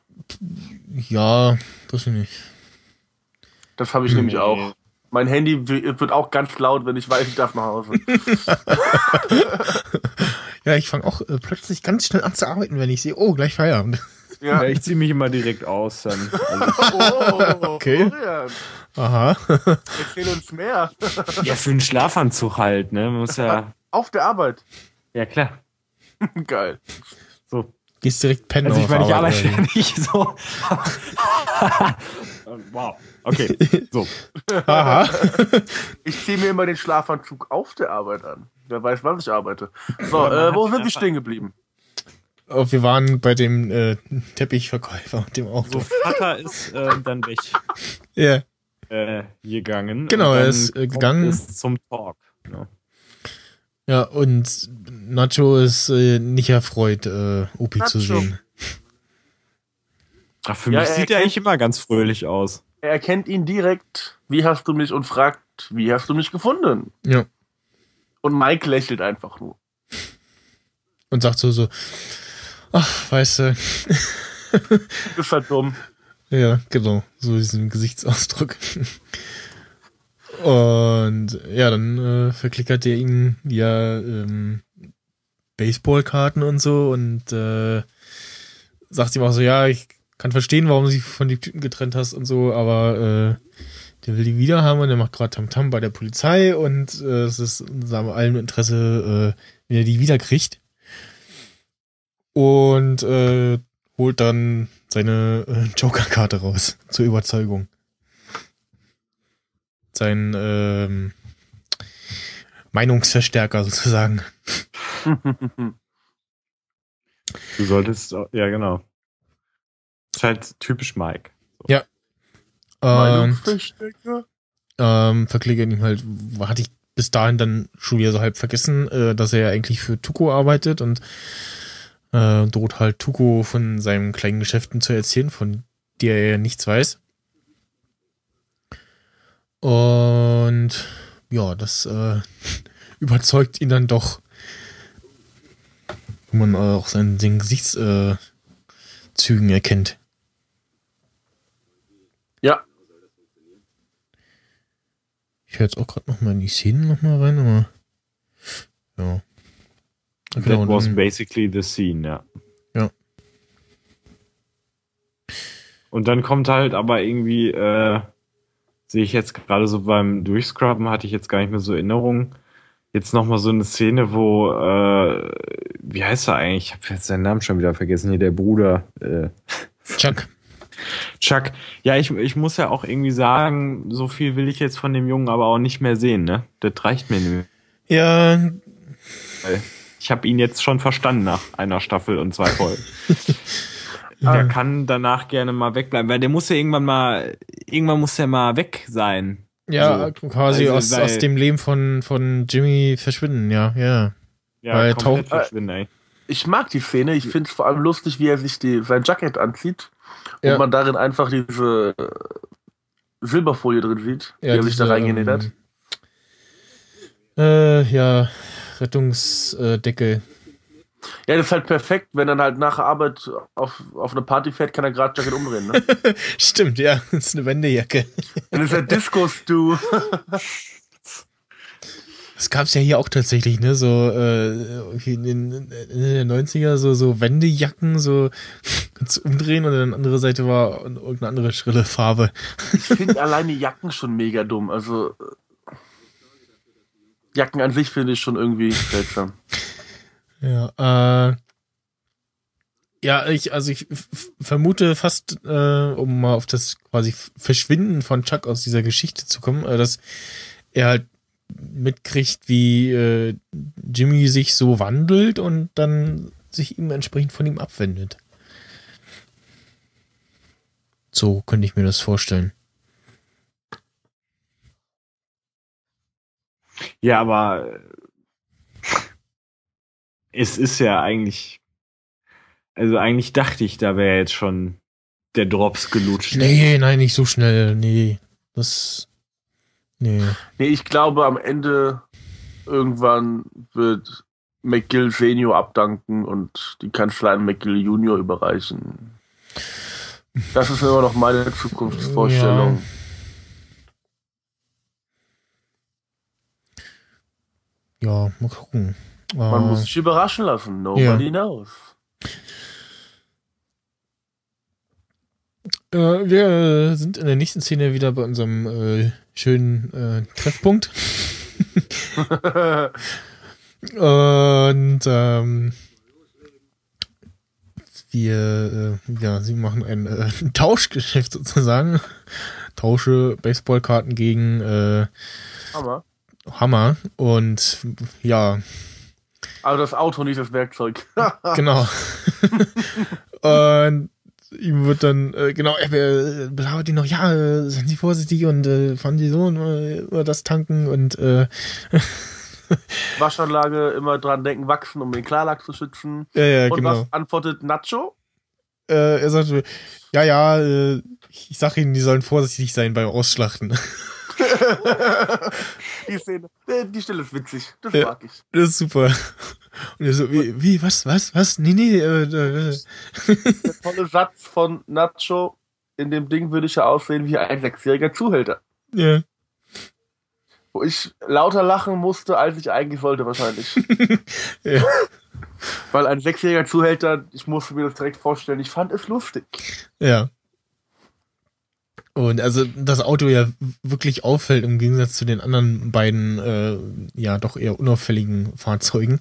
Ja, weiß ich nicht. Das habe ich nämlich auch. Mein Handy w- wird auch ganz laut, wenn ich weiß, ich darf nach Hause. Ja, ich fange auch äh, plötzlich ganz schnell an zu arbeiten, wenn ich sehe, oh, gleich Feierabend. Ja, Ja. ich ziehe mich immer direkt aus dann. Also, Oh, Okay. Florian, Aha. erzähl uns mehr. ja, für einen Schlafanzug halt, ne? Man muss ja. Auf der Arbeit. Ja, klar. Geil. So. Gehst direkt pennen. Also ich auf meine, ich Arbeit, arbeite oder ja nicht so. Wow. Okay. So. wie? Aha. Ich ziehe mir immer den Schlafanzug auf der Arbeit an. Wer weiß, wann ich arbeite. So, äh, wo sind wir stehen geblieben? Oh, wir waren bei dem äh, Teppichverkäufer und dem Auto. So, Vater ist äh, dann weg Ja. äh, gegangen. Genau, Und er dann ist, äh, kommt gegangen. es zum Talk. Ja. Ja, und Nacho ist äh, nicht erfreut, äh, Opi zu Nacho. sehen. Ach, für Ja, mich er sieht er kennt- eigentlich immer ganz fröhlich aus. Er erkennt ihn direkt. Wie hast du mich? Und fragt, wie hast du mich gefunden? Ja. Und Mike lächelt einfach nur. Und sagt so, so, ach, weißt du, Du bist halt dumm. ja, genau, so diesen Gesichtsausdruck. Und ja, dann äh, verklickert er ihm ja ähm, Baseballkarten und so und äh, sagt ihm auch so, ja, ich kann verstehen, warum du dich von den Typen getrennt hast und so, aber äh, der will die wieder haben und der macht gerade Tamtam bei der Polizei und äh, es ist in seinem allem Interesse, äh, wie er die wieder kriegt. Und äh, holt dann seine äh, Joker-Karte raus zur Überzeugung. Sein ähm, Meinungsverstärker sozusagen. Du solltest, ja genau. Ist halt typisch Mike. So. Ja. Und Meinungsverstärker? ähm, verklägert ihm halt, hatte ich bis dahin dann schon wieder so halb vergessen, äh, dass er ja eigentlich für Tuco arbeitet und äh, droht halt Tuco von seinen kleinen Geschäften zu erzählen, von der er nichts weiß. Und ja, das äh, überzeugt ihn dann doch. Wo man auch seinen, seinen Gesichtszügen äh, erkennt. Ja. Ich höre jetzt auch gerade nochmal in die Szenen nochmal rein, aber ja. That Genau, was dann, basically the scene, ja. Ja. Und dann kommt halt aber irgendwie, äh, sehe ich jetzt gerade so beim Durchscrubben, hatte ich jetzt gar nicht mehr so Erinnerungen. Jetzt nochmal so eine Szene, wo, äh, wie heißt er eigentlich? Ich habe jetzt seinen Namen schon wieder vergessen. Hier der Bruder. Äh, Chuck. Chuck. Ja, ich, ich muss ja auch irgendwie sagen, so viel will ich jetzt von dem Jungen aber auch nicht mehr sehen, ne? Das reicht mir nicht. Ja. Ich habe ihn jetzt schon verstanden nach einer Staffel und zwei Folgen. Der kann danach gerne mal wegbleiben, weil der muss ja irgendwann mal, irgendwann muss der mal weg sein. Ja, so. quasi Also, aus, weil, aus dem Leben von, von Jimmy verschwinden, ja, ja. ja, weil komplett Tauch- verschwinden, ey. Ich mag die Szene. Ich finde es vor allem lustig, wie er sich die, sein Jacket anzieht Ja. und man darin einfach diese äh, Silberfolie drin sieht, Ja, die er sich da diese, reingenäht hat. ähm, Äh, ja, Rettungsdeckel. Ja, das ist halt perfekt, wenn er halt nach der Arbeit auf, auf eine Party fährt, kann er gerade Jacket umdrehen. Ne? Stimmt, ja, das ist eine Wendejacke. Dann ist er Disco-Stu. Das gab's ja hier auch tatsächlich, ne, so äh, in den, in den neunziger, so, so Wendejacken, so kannst du umdrehen und dann die andere Seite war irgendeine andere schrille Farbe. Ich finde alleine Jacken schon mega dumm. Also äh, Jacken an sich finde ich schon irgendwie seltsam. Ja, äh, ja, ich, also ich f- vermute fast, äh, um mal auf das quasi Verschwinden von Chuck aus dieser Geschichte zu kommen, äh, dass er halt mitkriegt, wie äh, Jimmy sich so wandelt und dann sich ihm entsprechend von ihm abwendet. So könnte ich mir das vorstellen. Ja, aber es ist ja eigentlich, also eigentlich dachte ich, da wäre jetzt schon der Drops gelutscht. Nee, nein, nicht so schnell. Nee, das, nee. Nee, ich glaube, am Ende irgendwann wird McGill Senior abdanken und die Kanzlei an McGill Junior überreichen. Das ist immer noch meine Zukunftsvorstellung. Ja, mal gucken. Man äh, muss sich überraschen lassen. Nobody Ja. knows. Äh, wir sind in der nächsten Szene wieder bei unserem äh, schönen äh, Treffpunkt. Und ähm, wir, äh, ja, sie machen ein äh, Tauschgeschäft sozusagen. Tausche Baseballkarten gegen äh, Aber, Hammer. Und ja, aber das Auto, nicht das Werkzeug. genau. Und ihm wird dann, äh, genau, er äh, belauert ihn noch, ja, äh, seien Sie vorsichtig und äh, fahren Sie so äh, über das tanken und äh, Waschanlage, immer dran denken, wachsen, um den Klarlack zu schützen. ja, ja, Und genau. was antwortet Nacho? Äh, er sagte, ja, ja, äh, ich sag ihnen, die sollen vorsichtig sein beim Ausschlachten. Die Szene, äh, die Stelle ist witzig. Das Ja. mag ich. Das ist super. Und er so, wie, wie was, was, was? Nee, nee, äh, äh, Der tolle Satz von Nacho, in dem Ding würde ich ja aussehen wie ein sechsjähriger Zuhälter. ja. Wo ich lauter lachen musste, als ich eigentlich wollte wahrscheinlich. Ja. Weil ein sechsjähriger Zuhälter, ich musste mir das direkt vorstellen, ich fand es lustig. Ja. Und also das Auto ja wirklich auffällt im Gegensatz zu den anderen beiden, äh, ja, doch eher unauffälligen Fahrzeugen.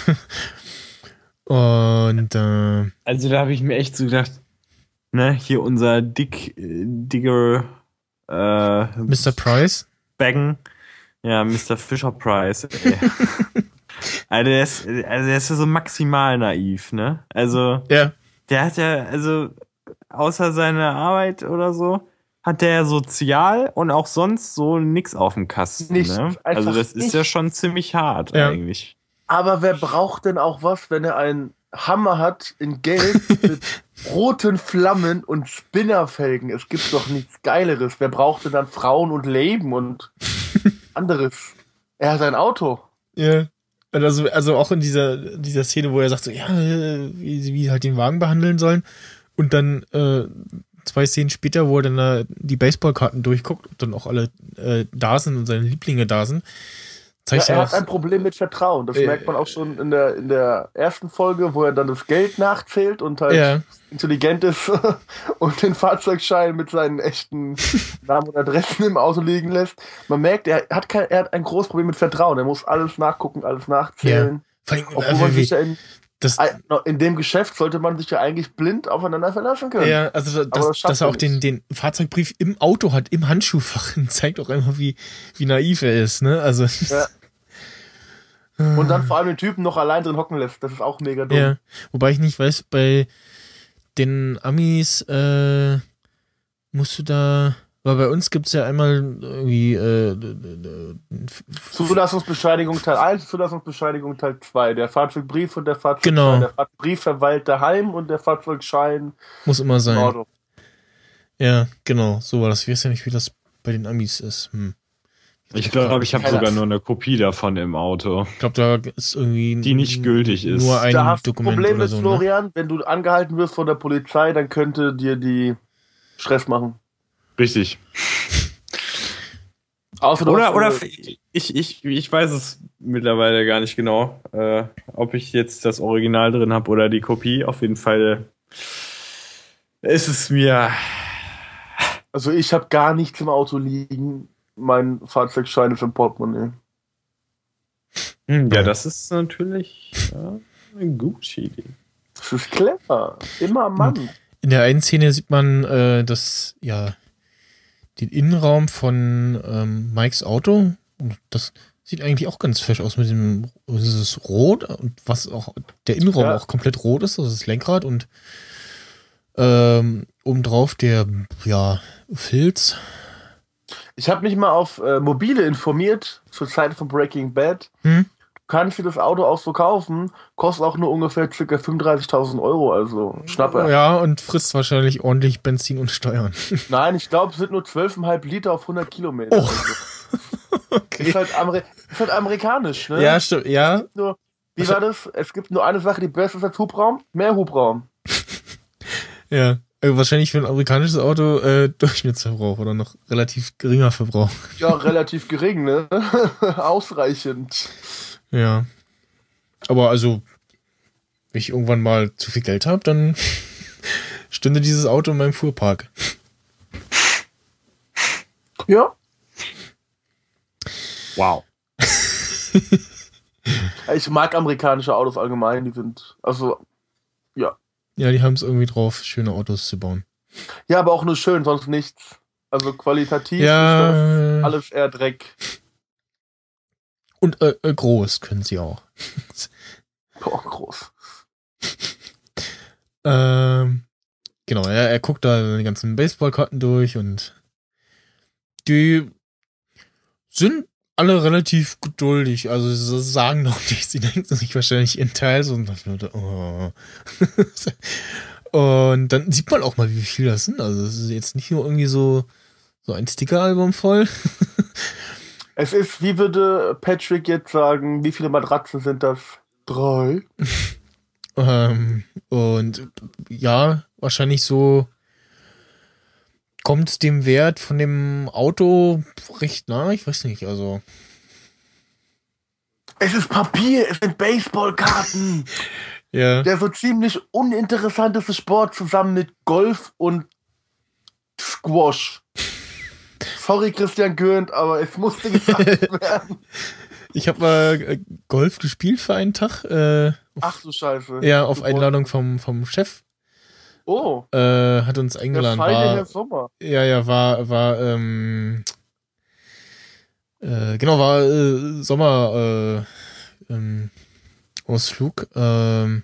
Und äh, Also da habe ich mir echt so gedacht, ne, hier unser dick, äh, digger äh, Mister Price. Baggen. Ja, Mister Fisher Price, ey. Also der ist, also der ist ja so maximal naiv, ne? Also, Ja. der hat ja, also, außer seiner Arbeit oder so, hat der ja sozial und auch sonst so nix auf dem Kasten, Nichts, ne? einfach Also das ist nichts. ja schon ziemlich hart Ja. eigentlich. Aber wer braucht denn auch was, wenn er einen Hammer hat in Gelb mit roten Flammen und Spinnerfelgen? Es gibt doch nichts Geileres. Wer braucht denn dann Frauen und Leben und anderes? Er hat ein Auto. Ja. Also, also auch in dieser, dieser Szene, wo er sagt so, ja, äh, wie sie wie halt den Wagen behandeln sollen. Und dann äh, zwei Szenen später, wo er dann da die Baseballkarten durchguckt und dann auch alle äh, da sind und seine Lieblinge da sind. Ja, Zeigt er ja hat auch, ein Problem mit Vertrauen. Das Äh, merkt man auch schon in der, in der ersten Folge, wo er dann das Geld nachzählt und halt Ja. intelligent ist und den Fahrzeugschein mit seinen echten Namen und Adressen im Auto liegen lässt. Man merkt, er hat, kein, er hat ein großes Problem mit Vertrauen. Er muss alles nachgucken, alles nachzählen. vor allem, Obwohl man äh, sich wie, ja in, das, in dem Geschäft sollte man sich ja eigentlich blind aufeinander verlassen können. ja, also Aber dass, das schafft dass er er auch den, nicht. den Fahrzeugbrief im Auto hat, im Handschuhfach, zeigt auch einfach, wie, wie naiv er ist, ne? Also, Ja. Und dann vor allem den Typen noch allein drin hocken lässt. Das ist auch mega dumm. ja, wobei ich nicht weiß, bei den Amis äh, musst du da, weil bei uns gibt's ja einmal irgendwie äh, d- d- d- Zulassungsbescheinigung Teil eins, Zulassungsbescheinigung Teil zwei. Der Fahrzeugbrief und der Fahrzeugschein. Genau. Der Fahrzeugbrief verweilt daheim und der Fahrzeugschein muss immer im sein. Auto. Ja, genau, so war das. Ich weiß ja nicht, wie das bei den Amis ist. Hm. Ich glaube, ich habe Keine sogar Ahnung. nur eine Kopie davon im Auto. Ich glaube, da ist irgendwie Die nicht gültig ist. nur ein Da hast du ein Dokument Problem oder mit so. Ne? Florian. Wenn du angehalten wirst von der Polizei, dann könnte dir die Stress machen. Richtig. Außer du Oder, hast, oder äh, ich, ich, ich weiß es mittlerweile gar nicht genau, äh, ob ich jetzt das Original drin habe oder die Kopie. Auf jeden Fall ist es mir. Also ich habe gar nichts im Auto liegen. Mein Fahrzeugschein ist im Portemonnaie. Hm, ja, das ist natürlich ja, eine gute Idee. Das ist clever. Immer am Mann. In der einen Szene sieht man äh, das, ja, den Innenraum von ähm, Mikes Auto. Und das sieht eigentlich auch ganz fesch aus mit dem, dieses Rot und was auch, der Innenraum Ja. auch komplett rot ist, also das Lenkrad und ähm, obendrauf der, ja, Filz. Ich habe mich mal auf äh, Mobile informiert, zur Zeit von Breaking Bad. Hm? Du kannst dir das Auto auch so kaufen, kostet auch nur ungefähr ca. fünfunddreißigtausend Euro, also Schnapper. Ja, und frisst wahrscheinlich ordentlich Benzin und Steuern. Nein, ich glaube, es sind nur zwölf Komma fünf Liter auf hundert Kilometer. Oh. Okay. Ist, halt Ameri ist halt amerikanisch, ne? Ja, stimmt, ja. Nur, wie war das? Es gibt nur eine Sache, die besser ist als Hubraum, mehr Hubraum. Ja. Äh, Wahrscheinlich für ein amerikanisches Auto äh, Durchschnittsverbrauch oder noch relativ geringer Verbrauch. Ja, relativ gering, ne? Ausreichend. Ja. Aber also, wenn ich irgendwann mal zu viel Geld habe, dann stünde dieses Auto in meinem Fuhrpark. Ja. Wow. Ich mag amerikanische Autos allgemein, die sind, also, ja. Ja, die haben es irgendwie drauf, schöne Autos zu bauen. Ja, aber auch nur schön, sonst nichts. Also qualitativ ist Ja. das alles eher Dreck. Und äh, äh, groß können sie auch. Boah, groß. ähm, genau, er, er guckt da die ganzen Baseballkarten durch und die sind alle relativ geduldig. Also sie sagen noch nicht, sie denken sich wahrscheinlich ihren Teil so und dann, oh. Und dann sieht man auch mal, wie viel das sind. Also es ist jetzt nicht nur irgendwie so, so ein Sticker-Album voll. Es ist, wie würde Patrick jetzt sagen, wie viele Matratzen sind das? Drei. Ähm, und ja, wahrscheinlich so kommt dem Wert von dem Auto recht nah. Ich weiß nicht, also. Es ist Papier, es sind Baseballkarten. Ja. Der so ziemlich uninteressanteste Sport zusammen mit Golf und Squash. Sorry, Christian Gürnt, aber es musste gesagt werden. Ich habe mal äh, Golf gespielt für einen Tag. Äh, auf, Ach du Scheiße. Ja, auf du Einladung vom, vom Chef. Oh. Äh, hat uns Der eingeladen. feine War, Herr Sommer. ja, ja, war, war, ähm, äh, genau, war äh, Sommer äh, ähm, Ausflug. Ähm,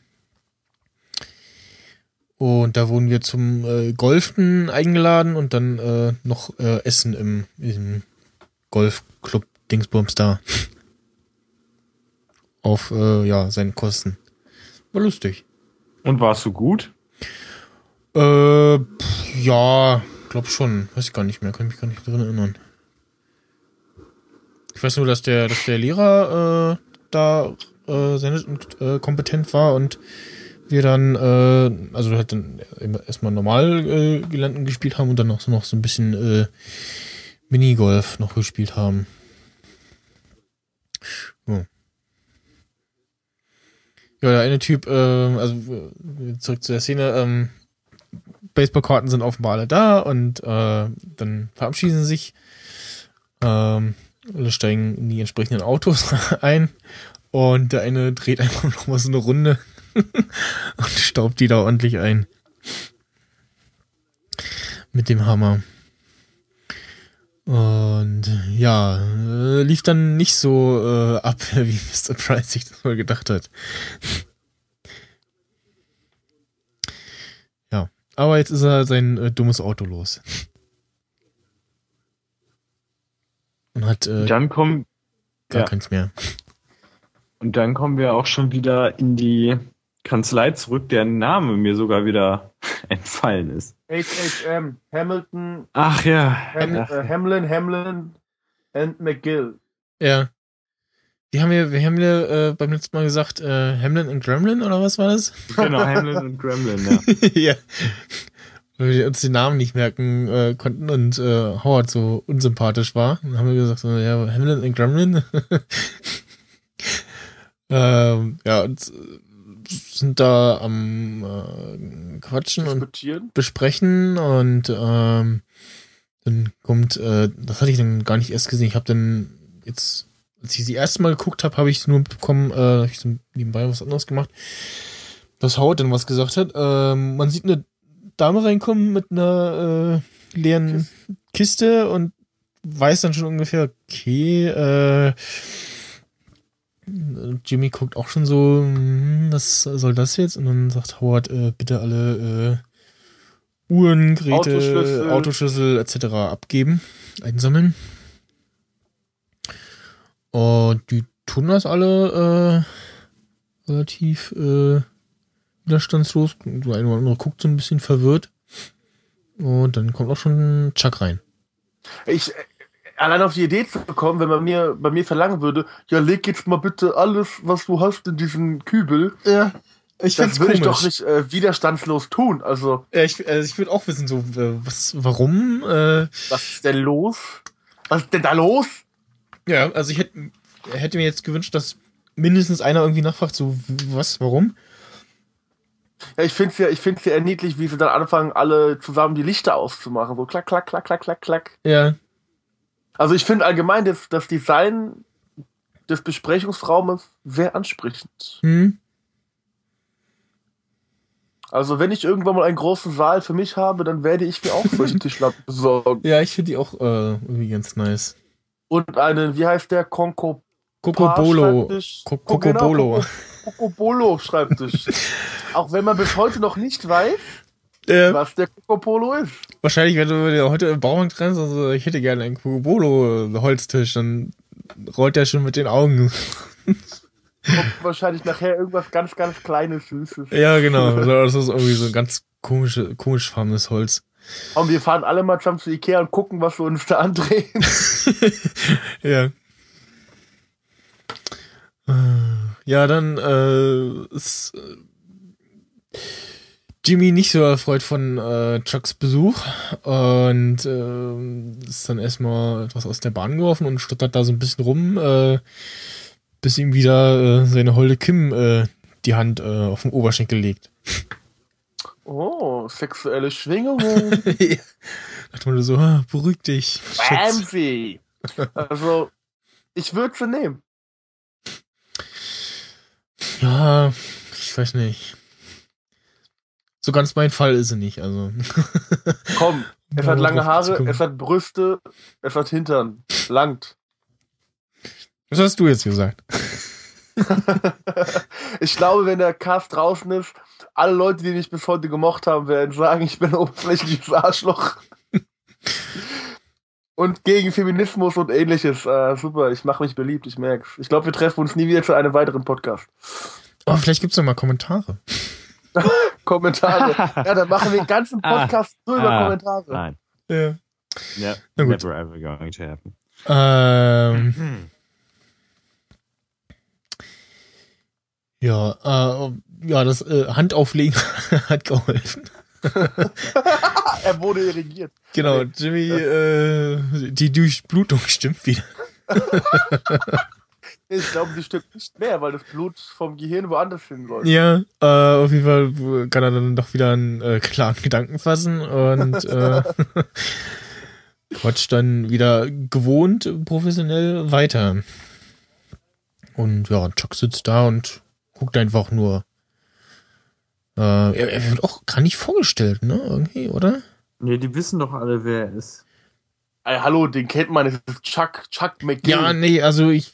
und da wurden wir zum äh, Golfen eingeladen und dann äh, noch äh, Essen im, im Golfclub Dingsbums da. Auf, äh, ja, seinen Kosten. War lustig. Und warst du gut? Äh, pff, ja, glaub schon. Weiß ich gar nicht mehr, kann mich gar nicht dran erinnern. Ich weiß nur, dass der, dass der Lehrer äh, da äh, sehr nett und äh, kompetent war und wir dann, äh, also halt dann erstmal normal äh, Geländen gespielt haben und dann noch so, noch so ein bisschen äh, Minigolf noch gespielt haben. Oh. Ja, der eine Typ, äh, also zurück zu der Szene, ähm, Baseballkarten sind offenbar alle da und äh, dann verabschieden sie sich. Ähm, alle steigen in die entsprechenden Autos ein und der eine dreht einfach noch mal so eine Runde und staubt die da ordentlich ein. Mit dem Hammer. Und ja, äh, lief dann nicht so äh, ab, wie Mister Price sich das mal gedacht hat. Ja, aber jetzt ist er sein äh, dummes Auto los. Und hat äh, Dann kommen, gar ja. keins mehr. Und dann kommen wir auch schon wieder in die Kanzlei zurück, deren Name mir sogar wieder entfallen ist. H H M, Hamilton, Ach ja. Ham, Ach, äh, Hamlin, Hamlin and McGill. Ja. Wie haben wir, wir haben wir äh, beim letzten Mal gesagt, äh, Hamlin und Gremlin oder was war das? genau, Hamlin und Gremlin, ja. Ja. Weil wir uns den Namen nicht merken äh, konnten und äh, Howard so unsympathisch war. Dann haben wir gesagt, so, ja, Hamlin und Gremlin. ähm, ja, und äh, sind da am äh, Quatschen und Diskutieren. besprechen und ähm, dann kommt, äh, das hatte ich dann gar nicht erst gesehen. Ich habe dann jetzt, als ich sie erste Mal geguckt habe, habe ich es nur bekommen, äh, habe ich so nebenbei was anderes gemacht, dass Howard dann was gesagt hat. Ähm, man sieht eine Dame reinkommen mit einer äh, leeren Kiste und weiß dann schon ungefähr, okay, äh, Jimmy guckt auch schon so, hm, was soll das jetzt? Und dann sagt Howard, äh, bitte alle äh, Uhren, Geräte, Autoschlüssel. Autoschlüssel et cetera abgeben, einsammeln. Und die tun das alle äh, relativ äh, widerstandslos. Der eine oder andere guckt so ein bisschen verwirrt. Und dann kommt auch schon Chuck rein. Ich, allein auf die Idee zu kommen, wenn man mir bei mir verlangen würde, ja, leg jetzt mal bitte alles, was du hast, in diesen Kübel. Ja, ich Das würde ich doch nicht äh, widerstandslos tun. Also, Ja, ich, also ich würde auch wissen, so, äh, was, warum, äh, was ist denn los? Was ist denn da los? ja, also ich hätte, hätte mir jetzt gewünscht, dass mindestens einer irgendwie nachfragt, so, was, warum? Ja, ich finde es ja, ich find's ja eher niedlich, wie sie dann anfangen, alle zusammen die Lichter auszumachen. So klack, klack, klack, klack, klack, klack. Ja, Also ich finde allgemein das, das Design des Besprechungsraumes sehr ansprechend. hm, Also wenn ich irgendwann mal einen großen Saal für mich habe, dann werde ich mir auch solche Tischlampen besorgen. ja, ich finde die auch, äh, irgendwie ganz nice. Und einen, wie heißt der, Konko Cocobolo. Schreibtisch. Co- Oh, genau, Cocobolo. Coco- Cocobolo Schreibtisch. Auch wenn man bis heute noch nicht weiß, Äh, was der Cocobolo ist. wahrscheinlich, wenn du dir heute im Baumarkt rennst, also ich hätte gerne einen Cocobolo Holztisch, dann rollt der schon mit den Augen. Kommt wahrscheinlich nachher irgendwas ganz, ganz Kleines, Süßes. Ja, genau. Also das ist irgendwie so ein ganz komische, komisch farbenes Holz. Und wir fahren alle mal zusammen zu Ikea und gucken, was wir uns da andrehen. Ja. Ja, dann äh, ist äh, Jimmy nicht so erfreut von äh, Chucks Besuch und äh, ist dann erstmal etwas aus der Bahn geworfen und stottert da so ein bisschen rum, äh, bis ihm wieder äh, seine holde Kim äh, die Hand äh, auf den Oberschenkel legt. Oh, sexuelle Schwingungen. Dachte man so, ah, beruhig dich. Schatz. Bamsi! Also, ich würde sie nehmen. Ja, ich weiß nicht. So ganz mein Fall ist sie nicht, also. Komm, es Ja, hat lange drauf zu Haare, gucken. es hat Brüste, es hat Hintern. Langt. Was hast du jetzt gesagt? Ich glaube, wenn der Cast draußen ist, alle Leute, die mich bis heute gemocht haben, werden sagen, ich bin ein oberflächliches Arschloch. Und gegen Feminismus und ähnliches. Äh, super, ich mache mich beliebt, ich merk's. Ich glaube, wir treffen uns nie wieder zu einem weiteren Podcast. Oh, vielleicht gibt's noch mal Kommentare. Kommentare. Ja, dann machen wir den ganzen Podcast nur über Ah. Kommentare. Nein. Ja. Ja, Na gut. never ever going to happen. Ähm, ja, äh, ja, das äh, Handauflegen hat geholfen. Er wurde irrigiert. Genau, Jimmy, äh, die Durchblutung stimmt wieder. Ich glaube, die stimmt nicht mehr, weil das Blut vom Gehirn woanders hin soll. Ja, äh, auf jeden Fall kann er dann doch wieder einen äh, klaren Gedanken fassen und äh, quatscht dann wieder gewohnt professionell weiter. Und ja, Chuck sitzt da und guckt einfach nur. Äh, er, er wird auch gar nicht vorgestellt, ne? Irgendwie, oder? Nee, die wissen doch alle, wer er ist. Ey, hallo, den kennt man, das ist Chuck, Chuck McGill. Ja, nee, also ich.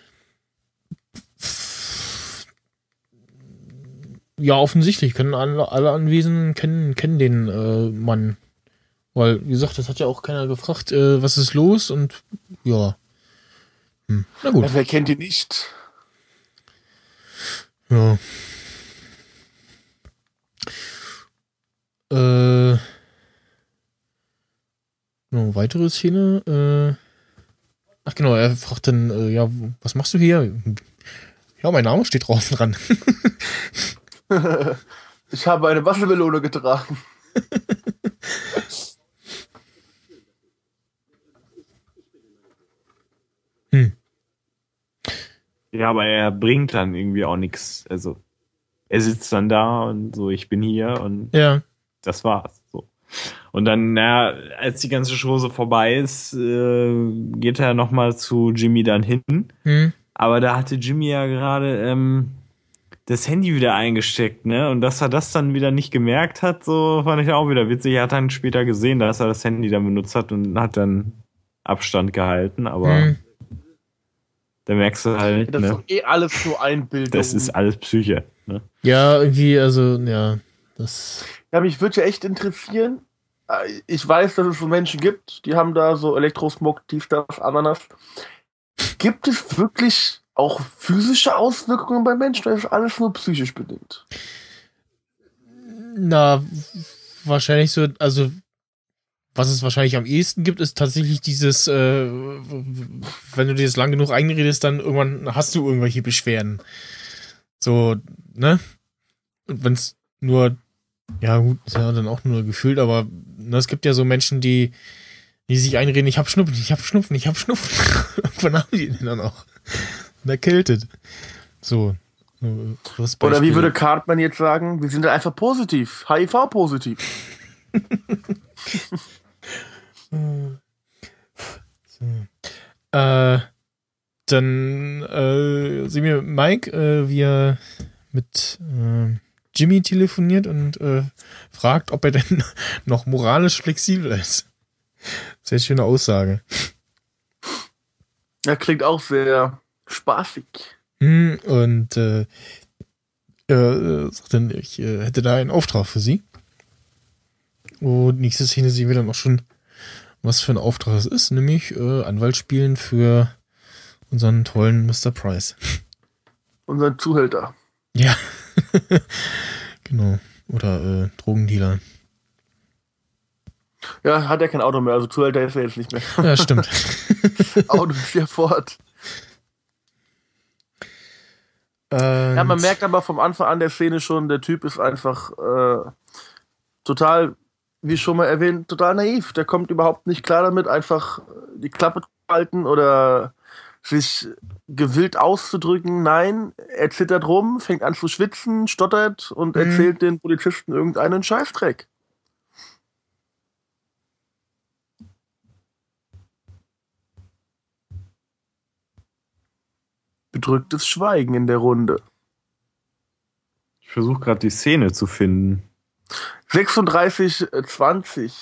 Ja, offensichtlich können alle, alle Anwesenden kennen, kennen den äh, Mann. Weil, wie gesagt, das hat ja auch keiner gefragt, äh, was ist los und ja. Hm. Na gut. Ja, wer kennt ihn nicht? Ja. Äh. Noch weitere Szene. Äh. Ach genau, er fragt dann, äh, ja, was machst du hier? Ja, mein Name steht draußen dran. Ich habe eine Wassermelone getragen. Hm. Ja, aber er bringt dann irgendwie auch nichts. Also, er sitzt dann da und so, ich bin hier und Ja. das war's. So. Und dann, naja, als die ganze Show so vorbei ist, äh, geht er nochmal zu Jimmy dann hin. Hm. Aber da hatte Jimmy ja gerade ähm, das Handy wieder eingesteckt, ne? Und dass er das dann wieder nicht gemerkt hat, so fand ich auch wieder witzig. Er hat dann später gesehen, dass er das Handy dann benutzt hat und hat dann Abstand gehalten, aber Hm. da merkst du halt, Das ist ne? doch eh alles nur Einbildung. Das ist alles Psyche, ne? Ja, irgendwie, also, ja, das. Ja, mich würde ja echt interessieren. äh, Ich weiß, dass es so Menschen gibt, die haben da so Elektrosmog, dies, das, Ananas. Gibt es wirklich auch physische Auswirkungen bei Menschen oder ist alles nur psychisch bedingt? Na, wahrscheinlich so, also, was es wahrscheinlich am ehesten gibt, ist tatsächlich dieses, äh, wenn du dir das lang genug einredest, dann irgendwann hast du irgendwelche Beschwerden. So, ne? Und wenn es nur, ja gut, ist ja dann auch nur gefühlt, aber ne, es gibt ja so Menschen, die, die sich einreden, ich hab Schnupfen, ich hab Schnupfen, ich hab Schnupfen. Irgendwann haben die den dann auch. Und erkältet. So. so das Oder wie Beispiel. würde Cartman jetzt sagen, wir sind da einfach positiv, H I V-positiv. So. Äh, dann äh, sehen wir Mike, äh, wie er mit äh, Jimmy telefoniert und äh, fragt, ob er denn noch moralisch flexibel ist. Sehr schöne Aussage. Ja, klingt auch sehr spaßig. Hm, und äh, äh, sagt dann, ich äh, hätte da einen Auftrag für sie. Und nächste Szene sehen wir dann auch schon, was für ein Auftrag es ist, nämlich äh, Anwalt spielen für unseren tollen Mister Price. Unseren Zuhälter. Ja. Genau. Oder äh, Drogendealer. Ja, hat er kein Auto mehr, also Zuhälter ist er jetzt nicht mehr. Ja, stimmt. Auto ist ja fort. Ja, man merkt aber vom Anfang an der Szene schon, der Typ ist einfach äh, total, wie schon mal erwähnt, total naiv. Der kommt überhaupt nicht klar damit, einfach die Klappe zu halten oder sich gewillt auszudrücken. Nein, er zittert rum, fängt an zu schwitzen, stottert und Mhm. erzählt den Polizisten irgendeinen Scheißdreck. bedrücktes Schweigen in der Runde. Ich versuche gerade die Szene zu finden. sechsunddreißig zwanzig.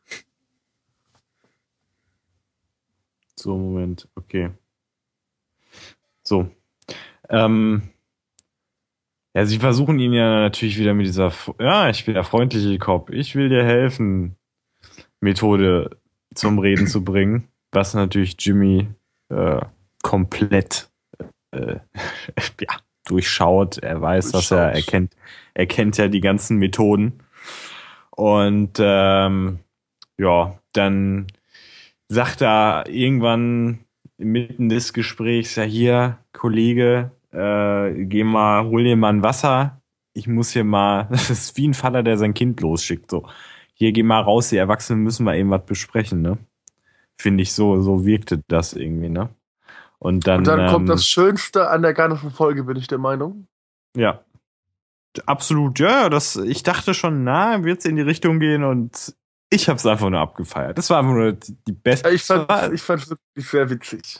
So, Moment, okay. So. Ähm. Ja, sie versuchen ihn ja natürlich wieder mit dieser, ja, ich bin der freundliche Cop, ich will dir helfen, Methode zum Reden zu bringen, was natürlich Jimmy äh, komplett äh, ja, durchschaut. Er weiß, was er erkennt. Er kennt ja die ganzen Methoden. Und ähm, ja, dann sagt er irgendwann mitten des Gesprächs, ja hier, Kollege, äh, geh mal, hol dir mal ein Wasser. Ich muss hier mal, das ist wie ein Vater, der sein Kind losschickt. So, hier geh mal raus, die Erwachsenen müssen mal eben was besprechen, ne? Finde ich so, so wirkte das irgendwie, ne? Und dann, Und dann ähm, kommt das Schönste an der ganzen Folge, bin ich der Meinung. Ja. Absolut, ja, das, ich dachte schon, na, wird's in die Richtung gehen und ich hab's einfach nur abgefeiert. Das war einfach nur die, die beste. Ich fand ich fand's wirklich sehr witzig.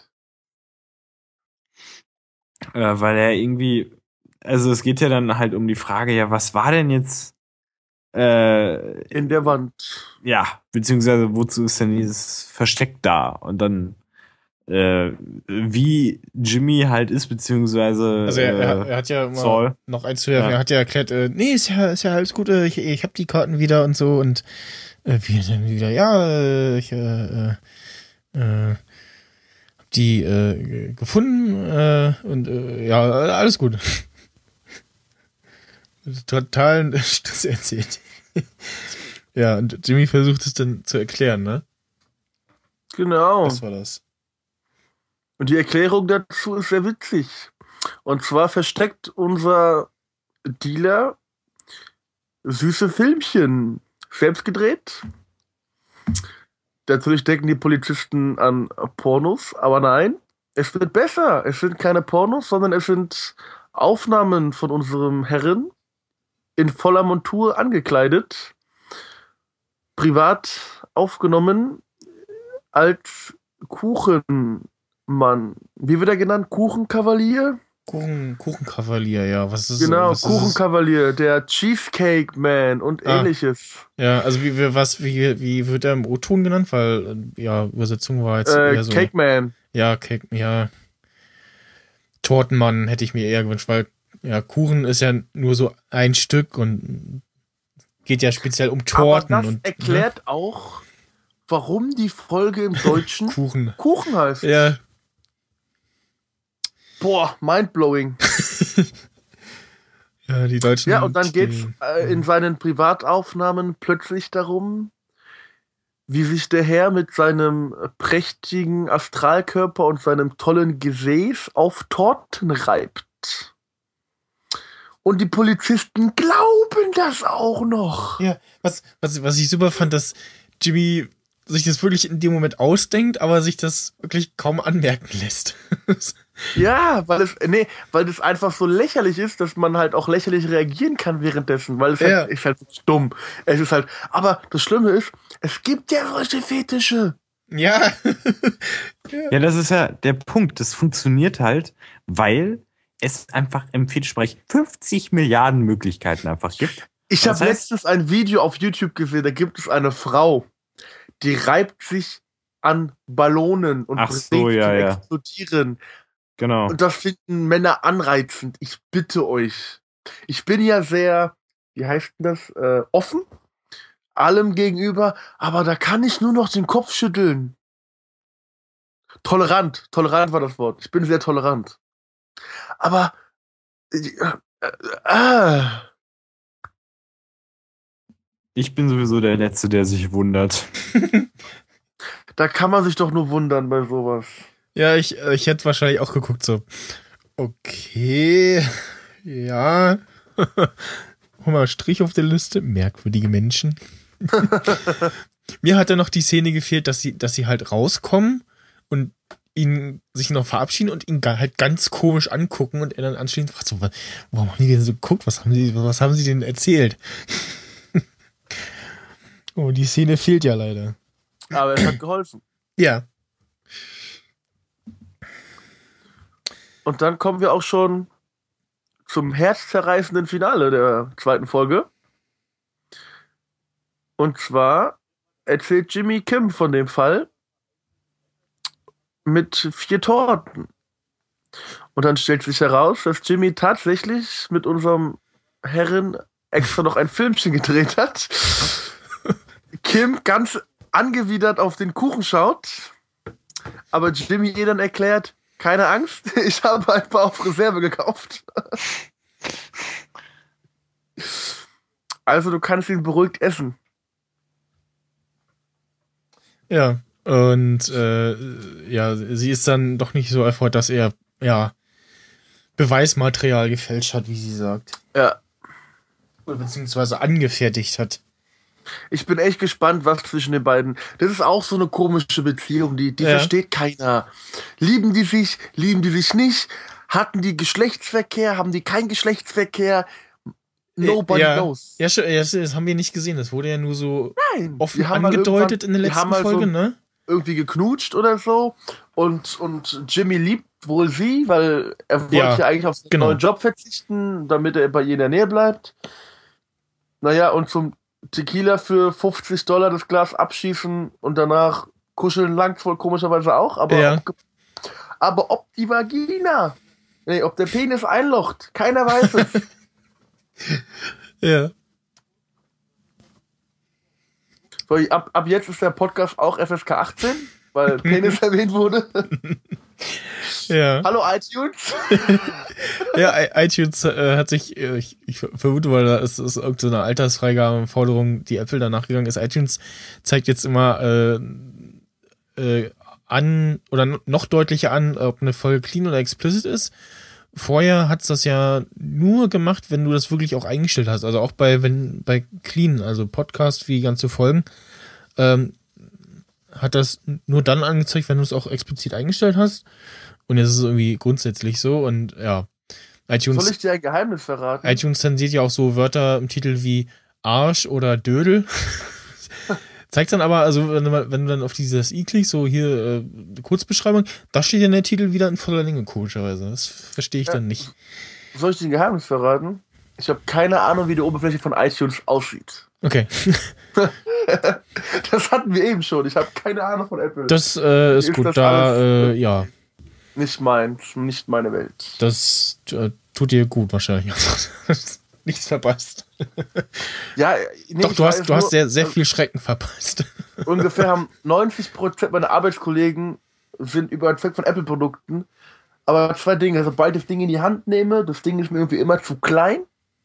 Äh, weil er irgendwie, also es geht ja dann halt um die Frage, ja, was war denn jetzt äh, in der Wand? Ja, beziehungsweise wozu ist denn dieses Versteck da? Und dann äh, wie Jimmy halt ist, beziehungsweise also er, er, äh, er hat ja immer Saul. noch eins zuwerfen, Ja. er hat ja erklärt, äh, nee, ist ja, ist ja alles gut, äh, ich, ich hab die Karten wieder und so und äh, wie dann wieder, ja, äh, ich äh, äh, äh, hab die äh, gefunden äh, und äh, ja, alles gut. Totalen Stuss erzählt. Ja, und Jimmy versucht es dann zu erklären, ne? Genau. Was war das? Und die Erklärung dazu ist sehr witzig. Und zwar versteckt unser Dealer süße Filmchen. Selbst gedreht. Natürlich denken die Polizisten an Pornos, aber nein, es wird besser. Es sind keine Pornos, sondern es sind Aufnahmen von unserem Herren in voller Montur angekleidet, privat aufgenommen als Kuchenmann. Wie wird er genannt? Kuchenkavalier? Kuchen, Kuchenkavalier, ja. Was ist Genau, was ist Kuchenkavalier, der Cheesecake Man und Ah. ähnliches. Ja, also wie, wie, was, wie, wie wird er im O-Ton genannt? Weil, äh, ja, Übersetzung war jetzt Äh, eher so. Cake Man. Ja, Cake, ja. Tortenmann hätte ich mir eher gewünscht, weil, ja, Kuchen ist ja nur so ein Stück und geht ja speziell um Torten. Aber das und erklärt auch, warum die Folge im Deutschen ne? Kuchen. Kuchen heißt. Ja. Boah, mindblowing. Ja, die Deutschen. Ja, und dann geht's die- äh, in seinen Privataufnahmen plötzlich darum, wie sich der Herr mit seinem prächtigen Astralkörper und seinem tollen Gesäß auf Torten reibt. Und die Polizisten glauben das auch noch. Ja, was, was, was ich super fand, dass Jimmy sich das wirklich in dem Moment ausdenkt, aber sich das wirklich kaum anmerken lässt. Ja, weil es, nee, weil das einfach so lächerlich ist, dass man halt auch lächerlich reagieren kann währenddessen, weil es Ja. halt, ist halt dumm. Es ist halt, aber das Schlimme ist, es gibt ja solche Fetische. Ja. Ja, das ist ja der Punkt. Das funktioniert halt, weil es einfach im Fetischbereich fünfzig Milliarden Möglichkeiten einfach gibt. Ich Das habe heißt- letztens ein Video auf YouTube gesehen, da gibt es eine Frau, die reibt sich an Ballonen und Ach so, bringt ja, zum ja. Explodieren. Genau. Und das finden Männer anreizend. Ich bitte euch. Ich bin ja sehr, wie heißt denn das, äh, offen allem gegenüber, aber da kann ich nur noch den Kopf schütteln. Tolerant, tolerant war das Wort. Ich bin sehr tolerant. Aber äh, äh, äh, Ich bin sowieso der Letzte, der sich wundert. da kann man sich doch nur wundern bei sowas. Ja, ich, äh, ich hätte wahrscheinlich auch geguckt, so, okay, ja, hol mal Strich auf der Liste, merkwürdige Menschen. Mir hat dann noch die Szene gefehlt, dass sie, dass sie halt rauskommen und ihn sich noch verabschieden und ihn ga- halt ganz komisch angucken und er dann anschließend fragt so, wa- warum haben die denn so geguckt? Was haben sie, was haben sie denn erzählt? Oh, die Szene fehlt ja leider. Aber es hat geholfen. Ja. Und dann kommen wir auch schon zum herzzerreißenden Finale der zweiten Folge. Und zwar erzählt Jimmy Kim von dem Fall mit vier Torten. Und dann stellt sich heraus, dass Jimmy tatsächlich mit unserem Herren extra noch ein Filmchen gedreht hat. Kim ganz angewidert auf den Kuchen schaut, aber Jimmy ihr dann erklärt, keine Angst, ich habe ein paar auf Reserve gekauft. Also du kannst ihn beruhigt essen. Ja, und äh, ja, sie ist dann doch nicht so erfreut, dass er ja Beweismaterial gefälscht hat, wie sie sagt. Ja. Oder beziehungsweise angefertigt hat. Ich bin echt gespannt, was zwischen den beiden. Das ist auch so eine komische Beziehung, die, die Ja. versteht keiner. Lieben die sich, lieben die sich nicht? Hatten die Geschlechtsverkehr, haben die keinen Geschlechtsverkehr? Nobody ja, knows. Ja, schon, das, das haben wir nicht gesehen. Das wurde ja nur so Nein. offen Die haben mal angedeutet irgendwann- in der die letzten haben mal so Folge, ne? irgendwie geknutscht oder so. Und, und Jimmy liebt wohl sie, weil er wollte Ja, ja eigentlich auf seinen genau. neuen Job verzichten, damit er bei ihr in der Nähe bleibt. Naja, und zum Tequila für fünfzig Dollar das Glas abschießen und danach kuscheln langt wohl komischerweise auch. Aber, Ja. ob, aber ob die Vagina, nee, ob der Penis einlocht, keiner weiß es. Ja. So, ab, ab jetzt ist der Podcast auch F S K achtzehn, weil Penis erwähnt wurde. Ja. Hallo iTunes. Ja, i- iTunes äh, hat sich, äh, ich, ich vermute mal, da ist, ist irgendeine so eine Altersfreigabenforderung, die Apple danach gegangen ist. iTunes zeigt jetzt immer äh, äh, an oder no- noch deutlicher an, ob eine Folge clean oder explicit ist. Vorher hat's das ja nur gemacht, wenn du das wirklich auch eingestellt hast. Also auch bei, wenn, bei clean, also Podcast wie ganze Folgen, ähm, hat das nur dann angezeigt, wenn du es auch explizit eingestellt hast. Und jetzt ist es irgendwie grundsätzlich so und ja. iTunes, Soll ich dir ein Geheimnis verraten? iTunes zensiert ja auch so Wörter im Titel wie Arsch oder Dödel. Zeigt dann aber, also wenn du, mal- wenn du dann auf dieses i klickst, so hier äh, Kurzbeschreibung, da steht ja der Titel wieder in voller Länge, komischerweise. Das verstehe ich Ja. dann nicht. Soll ich dir ein Geheimnis verraten? Ich habe keine Ahnung, wie die Oberfläche von iTunes aussieht. Okay, Das hatten wir eben schon. Ich habe keine Ahnung von Apple. das äh, ist Ist gut. das Da, alles, äh, ja, Nicht meins, nicht meine Welt. das äh, tut dir gut wahrscheinlich. Nichts verpasst. Ja, nee, Doch, ich du hast, weiß du hast nur, sehr, sehr äh, viel Schrecken verpasst. Ungefähr haben neunzig Prozent meiner Arbeitskollegen sind überzeugt von Apple-Produkten. Aber zwei Dinge. Sobald ich das Ding in die Hand nehme, das Ding ist mir irgendwie immer zu klein.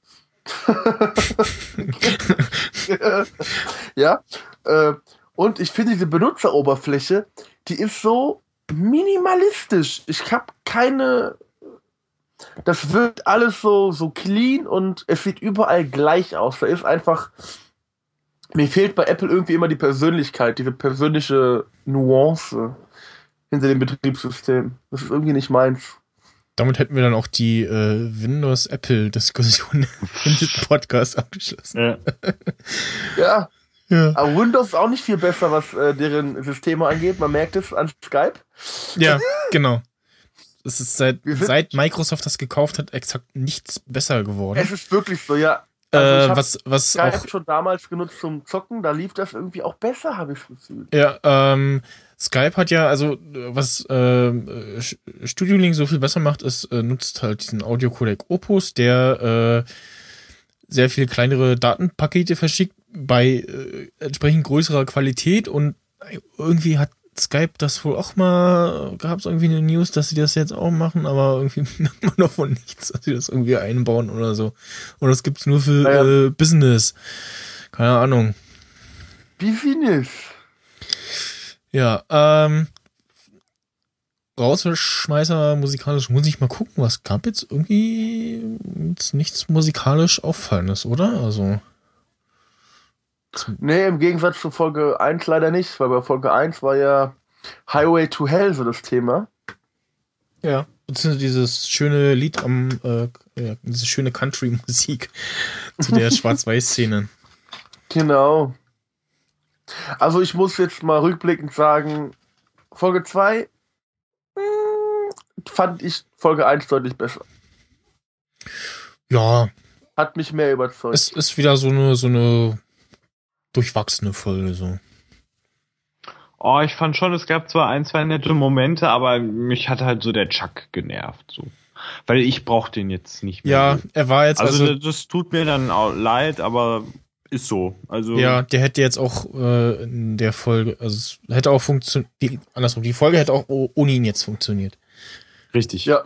Ja. Äh, und ich finde diese Benutzeroberfläche, die ist so minimalistisch. Ich habe keine. Das wirkt alles so, so clean und es sieht überall gleich aus. Da ist einfach. Mir fehlt bei Apple irgendwie immer die Persönlichkeit, diese persönliche Nuance hinter dem Betriebssystem. Das ist irgendwie nicht meins. Damit hätten wir dann auch die äh, Windows-Apple-Diskussion in diesem Podcast abgeschlossen. Ja. Ja, Ja, aber Windows ist auch nicht viel besser, was äh, deren Systeme angeht. Man merkt es an Skype. ja genau. Es ist seit, Wir sind- seit Microsoft das gekauft hat, exakt nichts besser geworden. Es ist wirklich so, ja. Also ich Äh, hab was was Skype auch schon damals genutzt zum Zocken, da lief das irgendwie auch besser, habe ich das Gefühl. ja, ähm, Skype hat ja, also was ähm, äh, Studio Link so viel besser macht, ist, äh, nutzt halt diesen Audio-Codec Opus, der äh, sehr viel kleinere Datenpakete verschickt bei äh, entsprechend größerer Qualität und irgendwie hat Skype das wohl auch mal, gab es irgendwie eine News, dass sie das jetzt auch machen, aber irgendwie merkt man davon nichts, dass sie das irgendwie einbauen oder so. Und das gibt's nur für Naja. äh, Business. Keine Ahnung. Business. Ja, ähm, Rausschmeißer musikalisch, muss ich mal gucken, was gab jetzt irgendwie jetzt nichts musikalisch Auffallendes, oder? Also, Nee, im Gegensatz zu Folge eins leider nicht, weil bei Folge eins war ja Highway to Hell so das Thema. ja. Beziehungsweise dieses schöne Lied am, äh, ja, diese schöne Country-Musik zu der Schwarz-Weiß-Szene. Genau. Also ich muss jetzt mal rückblickend sagen, Folge zwei, fand ich Folge eins deutlich besser. Ja. Hat mich mehr überzeugt. Es ist wieder so eine, so eine durchwachsene Folge, so. Oh, ich fand schon, es gab zwar ein, zwei nette Momente, aber mich hat halt so der Chuck genervt, so. Weil ich brauch den jetzt nicht mehr. Ja, er war jetzt also, also... das, das tut mir dann auch leid, aber ist so. Also Ja, der hätte jetzt auch äh, in der Folge, also es hätte auch funktioniert, andersrum, die Folge hätte auch ohne ihn jetzt funktioniert. Richtig. Ja.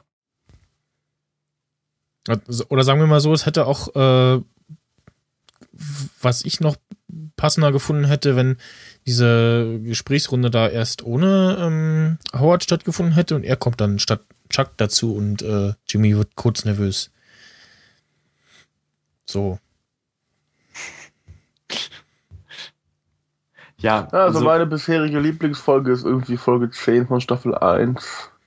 Oder sagen wir mal so, es hätte auch, äh, was ich noch passender gefunden hätte, wenn diese Gesprächsrunde da erst ohne ähm, Howard stattgefunden hätte und er kommt dann statt Chuck dazu und äh, Jimmy wird kurz nervös. So. Ja, also, also meine bisherige Lieblingsfolge ist irgendwie Folge zehn von Staffel eins.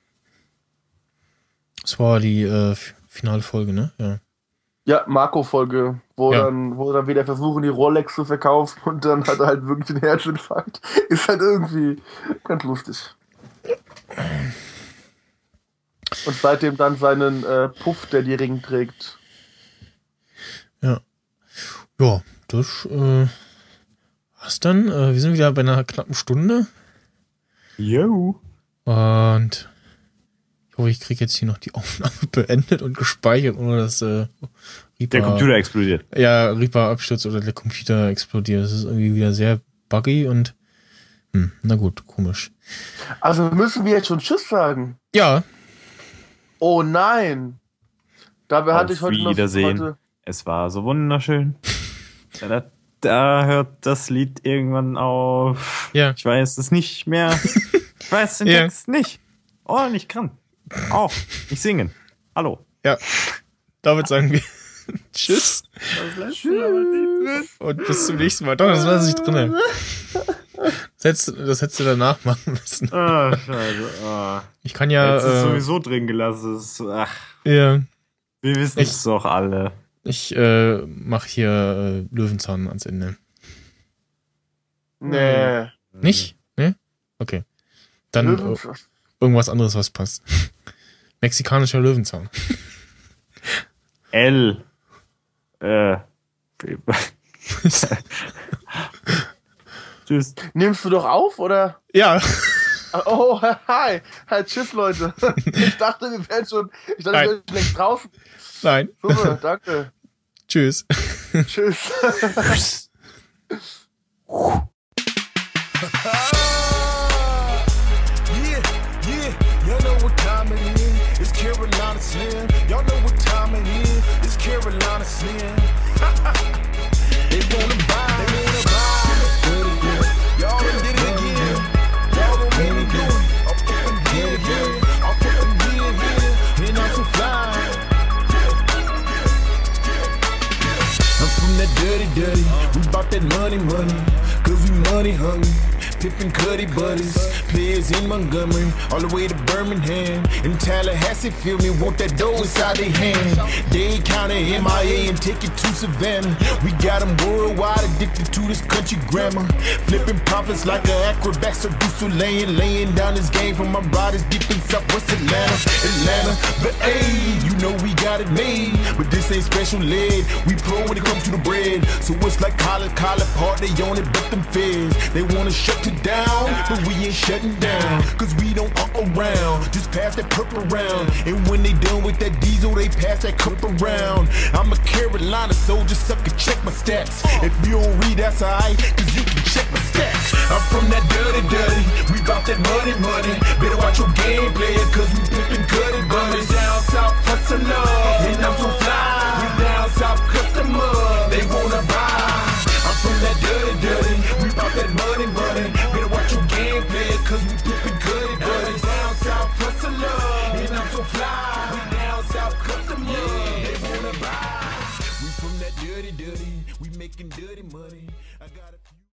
Das war die äh, finale Folge, ne? Ja. Ja, Marco-Folge, wo Ja. dann, wo dann wieder versuchen, die Rolex zu verkaufen und dann hat er halt wirklich einen Herzinfarkt. Ist halt irgendwie ganz lustig. Und seitdem dann seinen äh, Puff, der die Ring trägt. Ja. Ja, das äh, was dann? Äh, wir sind wieder bei einer knappen Stunde. Yo. Und ich hoffe, ich kriege jetzt hier noch die Aufnahme beendet und gespeichert, ohne dass äh, Reaper, Der Computer explodiert. ja, Reaper abstürzt oder der Computer explodiert. Das ist irgendwie wieder sehr buggy und hm, na gut, komisch. Also müssen wir jetzt schon Tschüss sagen? Ja, Oh nein! Dabei hatte Auf ich heute Wiedersehen. noch heute, Es war so wunderschön. Da, da hört das Lied irgendwann auf. Ja. Ich weiß es nicht mehr. Ich weiß den Ja. Text nicht. Oh, nicht kann. Auch nicht singen. Hallo. ja. Damit sagen wir Tschüss und bis zum nächsten Mal. Doch, das war nicht drin. Das hättest, du- das hättest du danach machen müssen. Ah, scheiße. Ah. Ich kann ja, Jetzt ist äh, sowieso drin gelassen. Es- Ach, ja, wir wissen Ich- es doch alle. ich äh, mache hier äh, Löwenzahn ans Ende. nee. Nicht? Ne? Okay. Dann äh, Löwen- irgendwas anderes, was passt. Mexikanischer Löwenzahn. L. Äh. Tschüss. Nimmst du doch auf, oder? Ja. Oh, hi. Hi, tschüss, Leute. Ich dachte, wir wären schon, ich dachte, wir Nein. wären schlecht draußen. Nein. Super, danke. Tschüss. Tschüss. Yeah, yeah, y'all know what time it is. It's Carolina Slim. Y'all know what time it is. It's Carolina Slim. They wanna buy, they wanna buy. Y'all done did it again. Y'all don't make me do it. I'm fucking here, here. I'm fucking here, here. And I'm so fly. I'm from that dirty, dirty. We bout that money, money. Cause we money hungry. Pippin' Cuddy buddies, players in Montgomery, all the way to Birmingham. In Tallahassee, feel me, want that dough inside their hand. Dade County, M I A, and take it to Savannah. We got them worldwide addicted to this country grammar. Flipping profits like an acrobat, so do so laying, laying down this game for my riders deep in Southwest Atlanta, Atlanta. But hey, you know we got it made, but this ain't special ed. We pro when it comes to the bread, so it's like college, college hard, they on it, but them feds, they wanna shut it down, but we ain't shutting down, cause we don't uh around, just pass that purple around, and when they done with that diesel, they pass that cup around. I'm a Carolina soldier, sucker, check my stats. If you don't read, that's alright, cause you can check my stats. I'm from that dirty, dirty, we bout that money, money. Better watch your game, player, cause we pippin' cutty buddies. Down south, hustler, and I'm so fly. We down south, customer, they wanna buy. I'm from that dirty, dirty, we bout that money, money. Better watch your game, player, cause we pippin' cutty buddies. Down south, hustler, and I'm so fly. We down south, customer, they wanna buy. We from that dirty, dirty, we making dirty money. I got a few